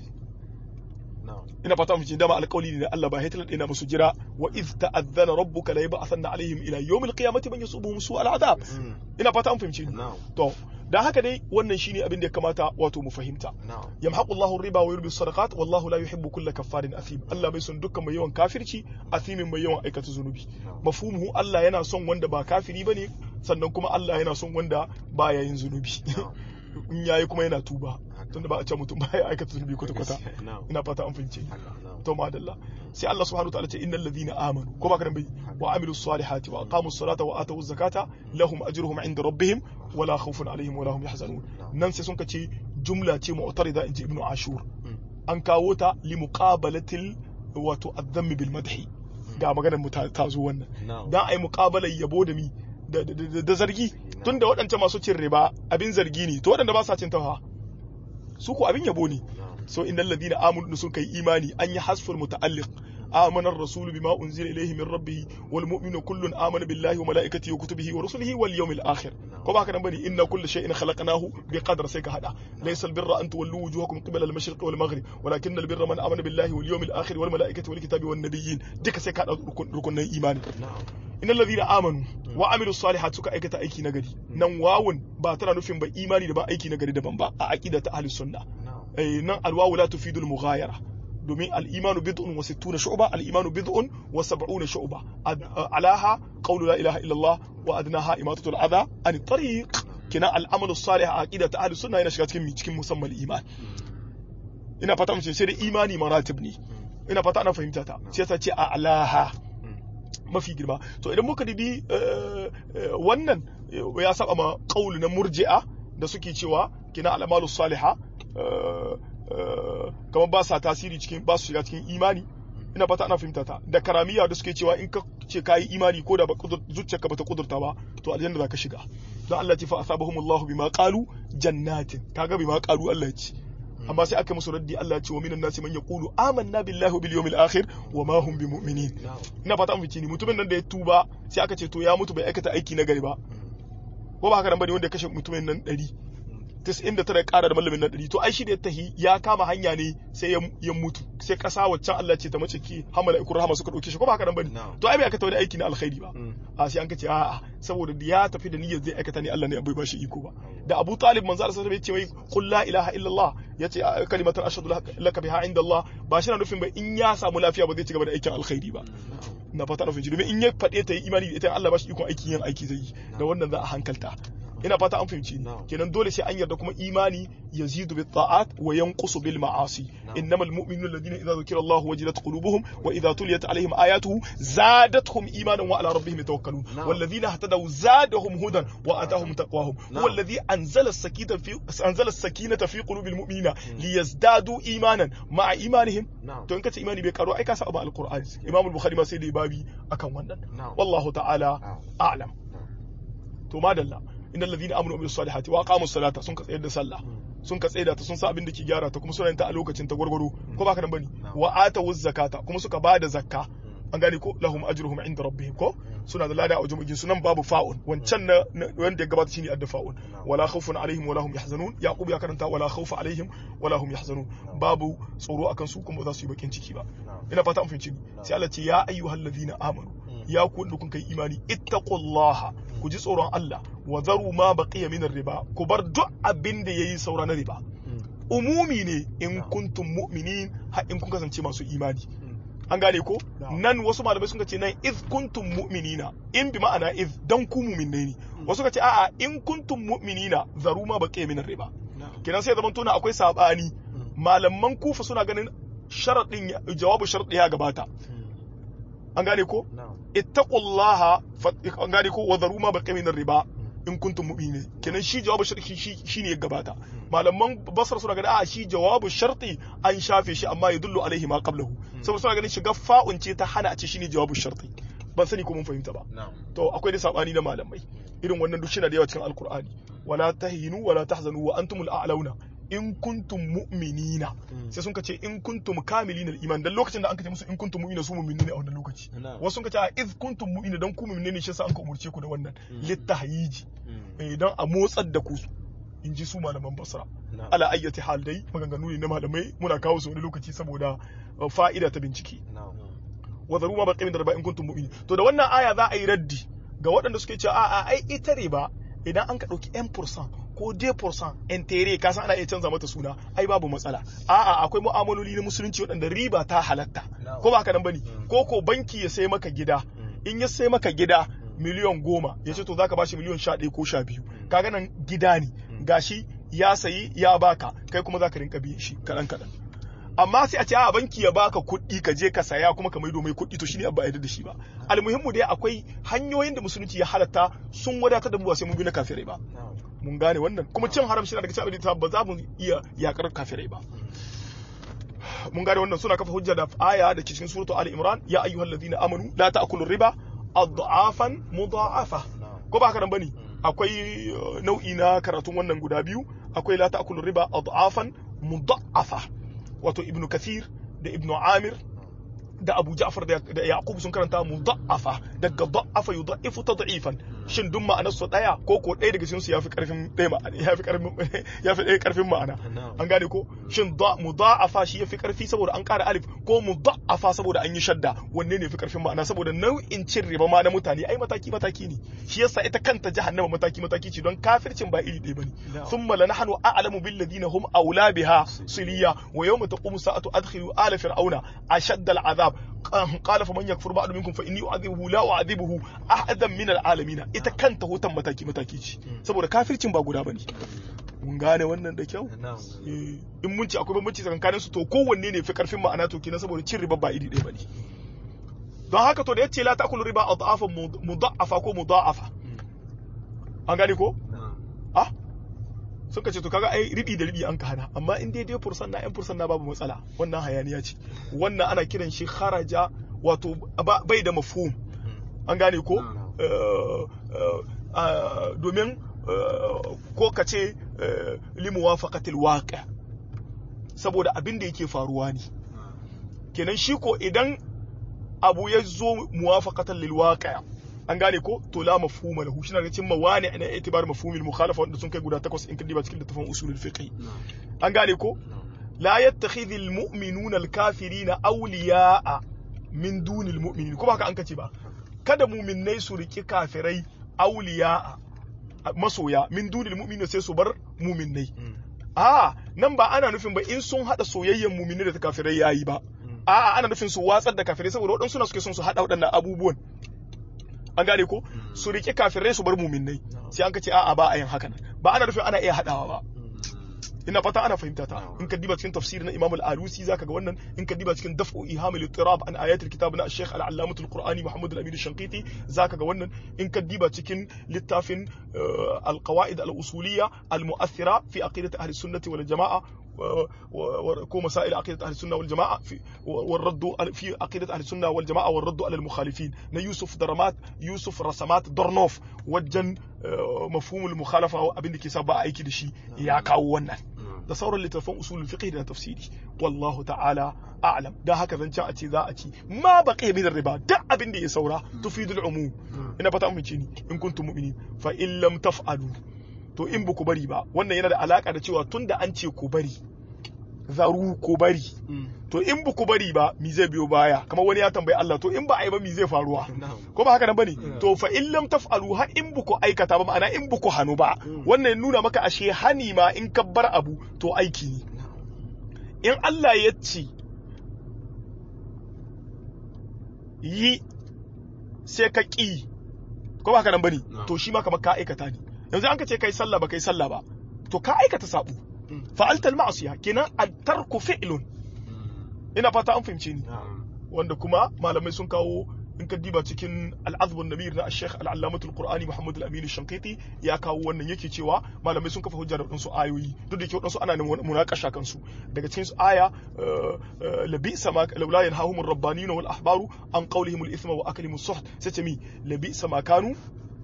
ina fata mu ce dama alƙawli ne Allah ba Hitler ɗina musu jira wa iz ta'azzana rabbuka la yab'athanna alaihim ila yawmil qiyamati man yasubuhum su'al al'adab ina fata an fahimce ni to dan haka dai wannan shine abin da ya kamata wato mu fahimta yamhaqu Allahu riba wa yurbi sadaqat wallahu la yuhibbu kulla kaffarin athim Allah bai son dukkan mai yawan kafirci athimin mai yawan aikata zunubi mafhumuhu Allah yana son wanda ba kafiri bane sannan kuma Allah yana son wanda baya yin zunubi in yayi kuma yana tuba tunda ba a ce mutum baya aikata zunubi kwata kwata ina fata an fahimce to madalla sai Allah subhanahu wa ta'ala ce innal ladina amanu ko ba ka bai wa amilus salihati wa aqamus salata wa atawuz zakata lahum ajruhum 'inda rabbihim wala khawfun alaihim wala hum yahzanun nan sai sun kace jumla ce mu'tarida inji ibnu ashur an kawo ta li muqabalatil wato adh-dhamm bil madhi ga maganar mu ta zo wannan dan ai muqabalar yabo da mi da zargi tunda waɗancan masu cin riba abin zargi ne to waɗanda ba sa cin tawa su ko abin yabo ne so innal ladina amanu sun kai imani an yi hasful muta'alliq amana ar-rasul bima unzila ilayhi min rabbih wal mu'minu kullun amana billahi wa malaikatihi wa kutubihi wa rusulihi wal yawmil akhir ko ba ka nan bane inna kulli shay'in khalaqnahu biqadr sai ka hada laysa al-birra an tuwallu wujuhakum qibala al-mashriq wal maghrib walakin al-birra man amana billahi wal yawmil akhir wal malaikati wal kitabi wan nabiyyin duka sai ka hada rukunin imani innal ladina amanu wa amilus salihati suka aikata aiki nagari nan wawun ba tana nufin ba imani da ba aiki nagari daban ba a aqidatu ahlus sunna eh nan alwawu la tufidu almughayara domin al-imanu bid'un wa sittuna shu'ba al-imanu bid'un wa sab'una shu'ba alaha qawlu la ilaha illa Allah wa adnaha imatatu al-adha an at-tariq kina al-amalu salih a aqidatu ahlus sunna yana shiga cikin cikin musamman iman ina fata mun ce sai da imani maratib ne ina fata ana fahimta ta sai ta ce a alaha mafi girma to idan muka dibi wannan ya saba ma qaulu na murji'a da suke cewa kina al-amalu salihah kamar ba sa tasiri cikin ba su shiga cikin imani ina fata ana fahimta ta da karamiya da suke cewa in ka ce kayi imani ko da zuciyarka bata kudurta ba to aljanna zaka shiga don Allah ya fa asabahumullahu bima qalu jannatin kaga bima qalu Allah ya ce amma sai aka musu raddi Allah ya ce wa minan nasi man yaqulu amanna billahi bil yawmil akhir wa ma hum bimu'minin ina fata an fice ni mutumin nan da ya tuba sai aka ce to ya mutu bai aikata aiki na gari ba ko ba haka nan bane wanda ya kashe mutumin nan ɗari tis'in da tara ya ƙara da mallamin nan ɗari to ai shi da ya tahi ya kama hanya ne sai ya mutu sai ƙasa waccan Allah ce ta mace ki hamala ikur rahama suka ɗauke shi ko ba haka nan bane to ai bai aikata wani aiki na alkhairi ba a sai an kace a'a saboda ya tafi da niyyar zai aikata ne Allah ne bai ba shi iko ba da Abu Talib manzo Allah sallallahu alaihi wasallam ya ce mai qul la ilaha illallah yace kalimatan ashhadu laka biha inda Allah ba shi na nufin ba in ya samu lafiya ba zai ci gaba da aikin alkhairi ba na fata nufin domin in ya faɗe ta yi imani da ita Allah ba shi ikon aikin yin aiki zai yi da wannan za a hankalta ina fata an fahimci Na'am. kenan dole sai an yarda kuma imani yazidu bit ta'at wa yanqusu bil ma'asi Na'am. innamal mu'minuna alladhina idza dhukira Allahu wajilat qulubuhum wa idza tuliyat alaihim ayatuhu zadatuhum imanan wa ala rabbihim yatawakkalun Na'am. والذين اهتدوا زادهم هدى وآتاهم تقواهم نعم. هو الذي أنزل السكينة في أنزل السكينة في قلوب المؤمنين ليزدادوا إيمانا مع إيمانهم نعم. to in kace imani bai karo ai ka sa ba alqur'ani imam al-bukhari ma sai da babi akan wannan نعم. wallahu ta'ala نعم. a'lam نعم. to madalla innal ladina amanu bil salihati wa aqamus salata sun ka tsayar da sallah sun ka tsayar da ta sun sa abin da ke gyara ta kuma suna yin ta a lokacin ta gwargwaro ko baka nan bane Na'am. wa atawuz zakata kuma suka bada zakka an gane ko lahum ajruhum inda rabbihim ko suna da lada a wajen magin sunan babu fa'un wancan na na- wanda ya gabata shine adda fa'un wala khawfun alaihim wala hum yahzanun yaqub ya karanta wala khawfa alaihim wala hum yahzanun babu tsoro akan su kuma ba za su yi bakin ciki ba نعم. ina fata an fahimci ni sai Allah ce ya ayyuhal ladina amanu ya ku wanda kun kai imani ittaqullaha ku ji tsoron Allah wa zaru ma baqiya min riba ku bar duk abin da yayi saura na riba umumi ne in kuntum mu'minin har in kun kasance masu imani an gane ko Na'am. nan wasu malamai sun ce nan iz kuntum mu'minina in bi ma'ana iz dan ku mu'minai ne wasu ka ce a'a in kuntum mu'minina zaru ma baqiya min riba نعم. kenan sai zaman tuna akwai sabani malaman kufa suna ganin sharadin ya- jawabu sharadi ya gabata an gane ko نعم. ittaqullaha fa- an gane ko wa zaru ma baqiya min riba in kuntum mu'minin kenan shi jawabu sharti shi shine ya gabata malaman basra suna ganin a shi jawabu sharti an shafe shi amma yadullu alaihi ma qablahu saboda suna ganin shiga fa'un ce ta hana a ce shine jawabu sharti ban sani ko mun fahimta ba نعم. to akwai da sabani na malamai irin wannan duk shine da yawa cikin alqur'ani wala tahinu wala tahzanu wa antumul a'launa in kuntum mu'minina sai sun kace in kuntum kamilina al-iman dan lokacin da an kace musu in kuntum mu'minina su mu'minina a wannan lokaci Na'am. wasu sun kace a iz kuntum mu'minina dan ku mu'minina ne shi yasa an ka umurce ku da wannan littahyiji eh dan a motsar da ku in ji su malaman basra نعم. ala ayyati hal dai maganganu ne na malamai muna kawo su wani lokaci saboda uh, fa'ida ta bincike نعم. wa zaru ma baqiya min riba in kuntum mu'minin to da wannan aya za a yi raddi ga waɗanda suke cewa a'a ai ita riba idan an ka dauki one percent ko two percent entere ka san ana iya canza mata suna ai babu matsala a'a akwai mu'amaloli na musulunci waɗanda riba ta halatta ko ba haka nan bane ko ko banki ya sai maka gida in ya sai maka gida miliyan goma ya ce to zaka bashi miliyan sha ɗaya ko sha biyu kaga nan gida ne gashi ya sayi ya baka kai kuma zaka rinka biyan shi kaɗan kaɗan amma sai a ce a banki ya baka kuɗi ka je ka saya kuma ka maido mai kuɗi to shine abba yarda da shi ba almuhimmu dai akwai hanyoyin da musulunci ya halatta sun wadatar da mu ba sai mun bi na kafirai ba نعم. mun gane wannan kuma cin haram shi daga cikin abin da ba za mu iya yakar kafirai ba mun gane wannan suna kafa hujja da aya da ke cikin suratu ali imran ya ayyuhal ladina amanu la ta'kulu riba adhafan mudha'afa نعم. ko ba haka nan bane akwai uh, nau'i na karatun wannan guda biyu akwai la ta'kulu riba adhafan mudha'afa wato ibnu kathir da ibnu amir da abu ja'far da da yaqub sun karanta mudha'afa daga da'afa yudha'ifu tad'ifan shin duk ma'anar su daya ko ko ɗaya daga cikin su yafi karfin ɗaya ma'ana yafi karfin yafi ɗaya karfin ma'ana نعم. an gane ko shin da mudha'afa shi yafi karfi saboda an ƙara alif ko mudha'afa saboda an yi shadda wanne ne yafi karfin ma'ana saboda nau'in cin riba ma na mutane ai mataki mataki ne shi yasa ita kanta jahannama mataki mataki ce don kafircin ba iri ɗaya bane نعم. thumma lanahnu a'lamu bil ladina hum awla biha siliya wa yawma taqumu sa'atu adkhilu ala fir'auna ashadda al'adab qala faman yakfur ba'du minkum fa inni u'adhibuhu la u'adhibuhu ahadan min al'alamin ita kanta hutan mataki mataki ce saboda kafircin ba guda bane mun gane wannan da kyau نعم. Eh, in mun ci akwai bambanci tsakanin su to kowanne ne fi karfin ma'ana to kenan saboda cin riba ba iri ɗaya bane don haka to da yace la ta'kulu riba adhafan mudha'afa ko mudha'afa an gane ko نعم. ah suka ce to kaga ai ribi da ribi an ka hana amma in dai dai fursan na yan fursan na babu matsala wannan hayaniya ce wannan ana kiran shi kharaja wato ba- bai da mafhum an gane ko نعم. Eh, eh, ah, domin eh, ko ka ce eh, limuwafaqatil waqi' saboda abin da yake faruwa ne kenan shi ko idan abu ya zo muwafaqatan lil waqi' an gane ko to la mafhuma lahu shi na cikin mawani na itibar mafhumil mukhalafa wanda sun kai guda takwas in kadiba cikin littafin usulul fiqh an gane ko la yattakhidhul mu'minuna al kafirina awliya'a min dunil mu'minin kuma haka an kace ba kada mu'minnai su riki kafirai awliya'a masoya min dunil mu'minin sai su bar mu'minnai a nan ba ana nufin ba in sun hada soyayyen mu'minai da kafirai yayi ba a'a ana nufin su watsar da kafirai saboda waɗansu na suke son su hada waɗannan abubuwan an gane ko su rike kafirai su bar mu'minnai sai an ka ce a'a ba a yin haka ba ana nufin ana iya hadawa ba ina fata ana fahimta ta in ka diba cikin tafsir na Imam al-Alusi zaka ga wannan in ka diba cikin daf'u iham al-ittirab an ayatul kitab na Sheikh al-Allamah al-Qur'ani Muhammad al-Amin al-Shanqiti zaka ga wannan in ka diba cikin littafin al-qawaid al-usuliyya al-mu'athira fi aqidat ahli sunnah wal jamaa ko masail aqidat ahli sunnah wal jamaa fi والرد في عقيده اهل السنه والجماعه والرد على المخالفين نا يوسف درامات يوسف رسمات درنوف وجن مفهوم المخالفه abin da ke sa ba aiki da shi ya kawo wannan da sauran littafan usulul fiqh da tafsiri wallahu ta'ala a'lam da haka zan ci a ce za a ci ma baqi min riba duk abin da ya saura tufidul umum ina fata mun ce ni in kuntum mu'minin fa in lam taf'alu to in buku bari ba wannan yana da alaka da cewa tunda an ce ku bari zaru ko bari to in buku bari ba mi zai biyo baya kamar wani ya tambayi Allah to in ba ai ba mi zai faruwa ko ba haka nan bane to fa in lam taf'alu ha in buku aikata ba ma'ana in buku hanu ba wannan nuna maka ashe hani ma in ka bar abu to aiki ne in Allah ya ce yi sai ka ki ko ba haka nan bane to shi ma kamar ka aikata ne yanzu an ka ce kai sallah ba kai sallah ba to ka aikata sabo fa'alta al-ma'siya kenan at-tarku fi'lun ina fata an fahimce ni wanda kuma malamai sun kawo in ka diba cikin al-azb an-nabir na al-sheikh al-allamah al-qur'ani Muhammad al-Amin al-Shanqiti ya kawo wannan yake cewa malamai sun kafa hujja da wadansu ayoyi duk da ke wadansu ana munakasha kansu daga cikin su aya labisa ma laula yanhahum ar-rabbanin wal ahbaru an qawlihim al-ithma wa aklihim as-suht sace mi labisa ma kanu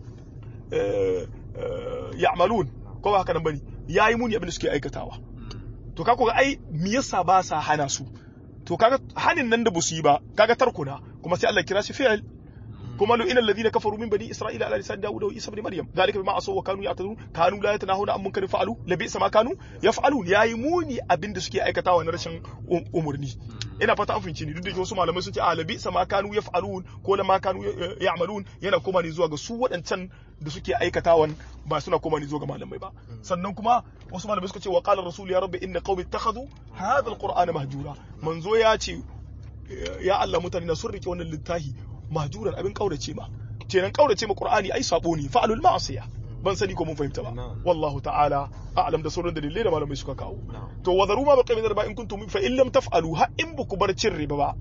ya'malun ko ba haka nan bane yayi muni abin da suke aikatawa to kaga ga ai me yasa ba sa hana su to kaga hanin nan da busu yi ba kaga tarkuna kuma sai Allah kira shi fi'il kuma lu inal ladina kafaru min bani isra'ila ala lisan daud wa isa ibn maryam zalika bima asaw wa kanu ya'tadun kanu la yatanahuna an munkarin fa'alu labisa ma kanu yaf'alun yayi muni abin da suke aikatawa na rashin umurni ina fata an finci ni duk da wasu malamai sun ce a labisa ma kanu yaf'alun ko la ma kanu ya'malun yana koma ne zuwa ga su wadancan da suke aikatawan ba suna koma ne zuwa ga malamai ba sannan kuma wasu malamai suka ce wa qala rasul ya rabbi inna qaumi ittakhadhu hadha alqur'ana mahjura manzo ya ce ya Allah mutane na sun rike wannan littafi mahjuran abin kaurace ma kenan kaurace ma qur'ani ai sabo ne fa'alul ma'asiya ban sani ko mun fahimta ba wallahu ta'ala a'lam da sauran dalilai da malamai suka kawo to wadaru ma baqa min riba in kuntum fa in lam taf'alu ha in buku bar cin riba ba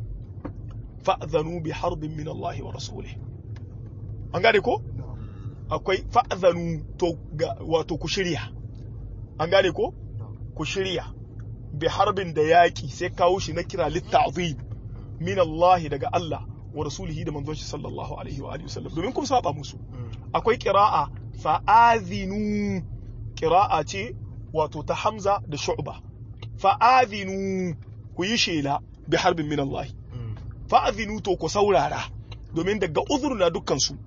fa'dhanu bi harbin min Allah wa rasulih an gane ko akwai fa'dhanu to wato ku shirya an gane ko ku shirya bi harbin da yaki sai kawo shi na kira litta'zib min Allah daga Allah wa rasulihi da manzon shi sallallahu alaihi wa alihi wasallam domin kun saba musu akwai qira'a fa'azinu qira'a ce wato ta Hamza da Shu'ba fa'azinu ku yi shela bi harbin min Allah fa'azinu to ku saurara domin daga uzurna dukkan su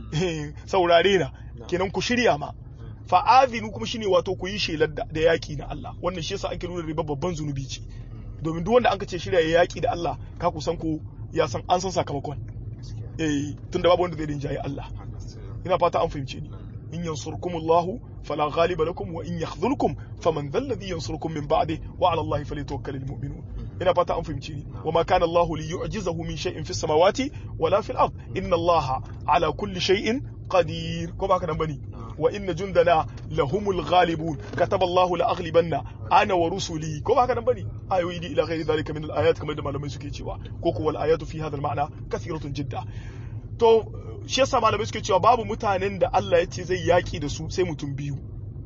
saurare na kenan ku shirya ma fa'azinu kuma shine wato ku yi shelar da yaki na Allah wannan shi yasa ake nuna riba babban zunubi ce domin duk wanda an kace shirya ya yaki da Allah ka kusan ko ya san an san sakamakon eh tunda babu wanda zai rinjaye Allah ina fata an fahimce ni in yansurkumullahu fala ghaliba lakum wa in yakhzulkum faman dhal ladhi yansurukum min ba'di wa 'ala Allahi falyatawakkalul mu'minun ina fata an fahimce ni wa ma kana Allahu liyu'jizahu min shay'in fis samawati wala fil ard inna Allaha 'ala kulli shay'in qadir ko baka nan bane wa inna jundana lahumul ghalibun kataba Allahu la aghlibanna ana wa rusuli ko haka nan bane ayoyi ila ghairi zalika min al-ayat kamar da malamai suke cewa ko ko wal ayatu fi hadha al-ma'na kathiratun jidda to shi yasa malamai suke cewa babu mutanen da Allah ya ce zai yaki da su sai mutum biyu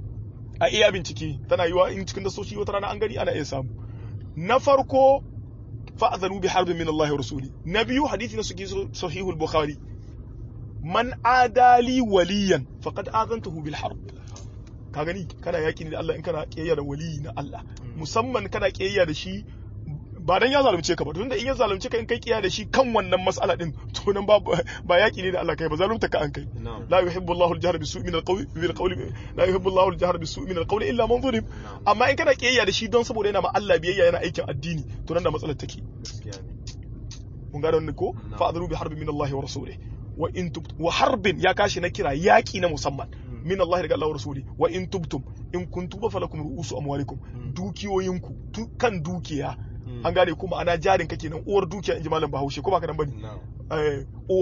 a iya bincike tana yiwa in cikin dasoshi wata rana an gani ana iya samu na farko fa'adhanu bi harbin min Allah wa rasuli na biyu hadisi na suke sahihul bukhari man adali waliyan faqad azantuhu bil harb ka gani kana yaki ne da Allah in kana kiyayya da wali na Allah musamman kana kiyayya da shi ba dan ya zalunce ka ba tunda in ya zalunce ka in kai kiyayya da shi kan wannan mas'ala din to nan ba ba yaki ne da Allah kai ba zalunta ka an kai la yuhibbu Allahu al-jahra bis-su'i min al-qawli bil qawli la yuhibbu Allahu al-jahra bis-su'i min al-qawli illa man zulim amma in kana kiyayya da shi don saboda yana ma Allah biyayya yana aikin addini to nan da matsalar take mun ga wannan ko fa'adhu bi harbin min Allah wa rasulihi wa in tubtum wa harbin ya kashi na kira yaki na musamman min Allah daga Allah wa rasuli wa in tubtum in kuntum falakum ru'usu amwalikum dukiyoyinku kan dukiya an gane kuma ana jarin ka kenan uwar dukiya inji malam Bahaushe ko baka nan bane eh uwa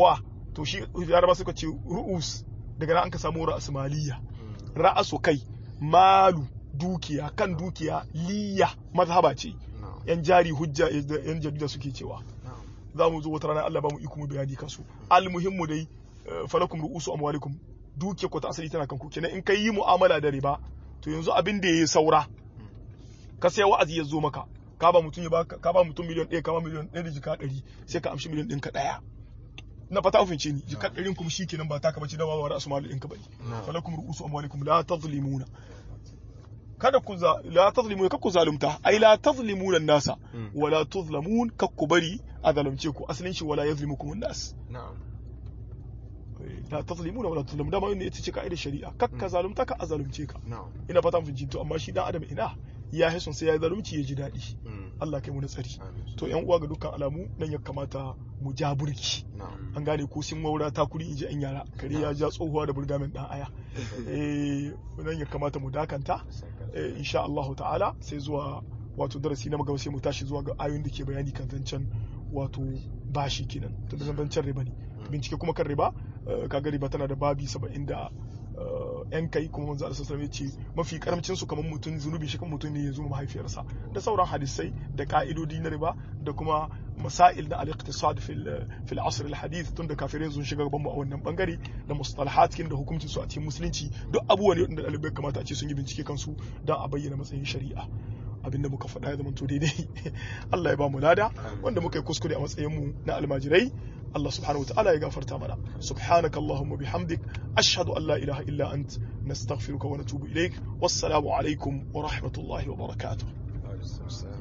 to shi yaraba suka ce ru'us daga nan an ka samu ra'as maliya ra'asu kai malu dukiya kan dukiya liya mazhaba ce yan jari hujja yan jarida suke cewa za mu zo wata rana Allah ba mu iko mu bayani kansu almuhimmu dai falakum ru'usu amwalikum duke ko ta asali tana kanku kenan in kai yi mu'amala da riba to yanzu abin da yayi saura ka sai wa'azi ya zo maka ka ba mutum ya baka ka ba mutum miliyan ɗaya ka ba miliyan ɗaya da jika ɗari sai ka amshi miliyan ɗin ka ɗaya na fata ofince ni jika ɗarin kuma shikenan ba taka bace da ba wa ra'su mal ɗin ka bane falakum ru'usu amwalikum la tazlimuna kada ku za la tazlimuna kakku zalumta ai la tazlimuna nasa wala tuzlamun kakku bari a zalunce ku asalin shi wala yazlimukum an-nas na'am la tazlimuna wala tuzlamun dama ne ita ce kaidar shari'a kakka zalumta ka azalumce ka ina fata mun to amma shi dan adam ina ya haison sai ya zalunci ya ji dadi Allah kai mu tsari to yan uwa ga dukkan alamu nan ya kamata mu ja burki an gane ko sin maura ta kuri inji an yara kare ya ja tsohuwa da burgamen dan aya eh nan ya kamata mu dakanta insha Allah ta'ala sai zuwa wato darasi na magana sai mu tashi zuwa ga ayoyin da ke bayani kan zancen wato bashi kenan to da zancen riba ne bincike kuma kan riba kaga riba tana da babi saba'in da yan kai kuma manzo Allah sallallahu alaihi wasallam ce mafi karamcin su kamar mutum zunubi shi kan mutum ne ya zo mahaifiyarsa da sauran hadisai da ka'idodi na riba da kuma masail na al-iqtisad fil fil asr al-hadith tun da kafirai sun shiga gaban mu a wannan bangare da mustalahat kin da hukuncin su a cikin musulunci duk abubuwa ne da dalibai kamata a ce sun yi bincike kansu don a bayyana matsayin shari'a abinda muka faɗa ya zama to daidai Allah ya ba mu lada wanda muka yi kuskure a matsayin mu na almajirai Allah subhanahu wataala ya gafarta mana subhanaka allahumma bihamdik ashhadu an la ilaha illa ant nastaghfiruka wa natubu ilaik wassalamu alaikum wa rahmatullahi wa barakatuh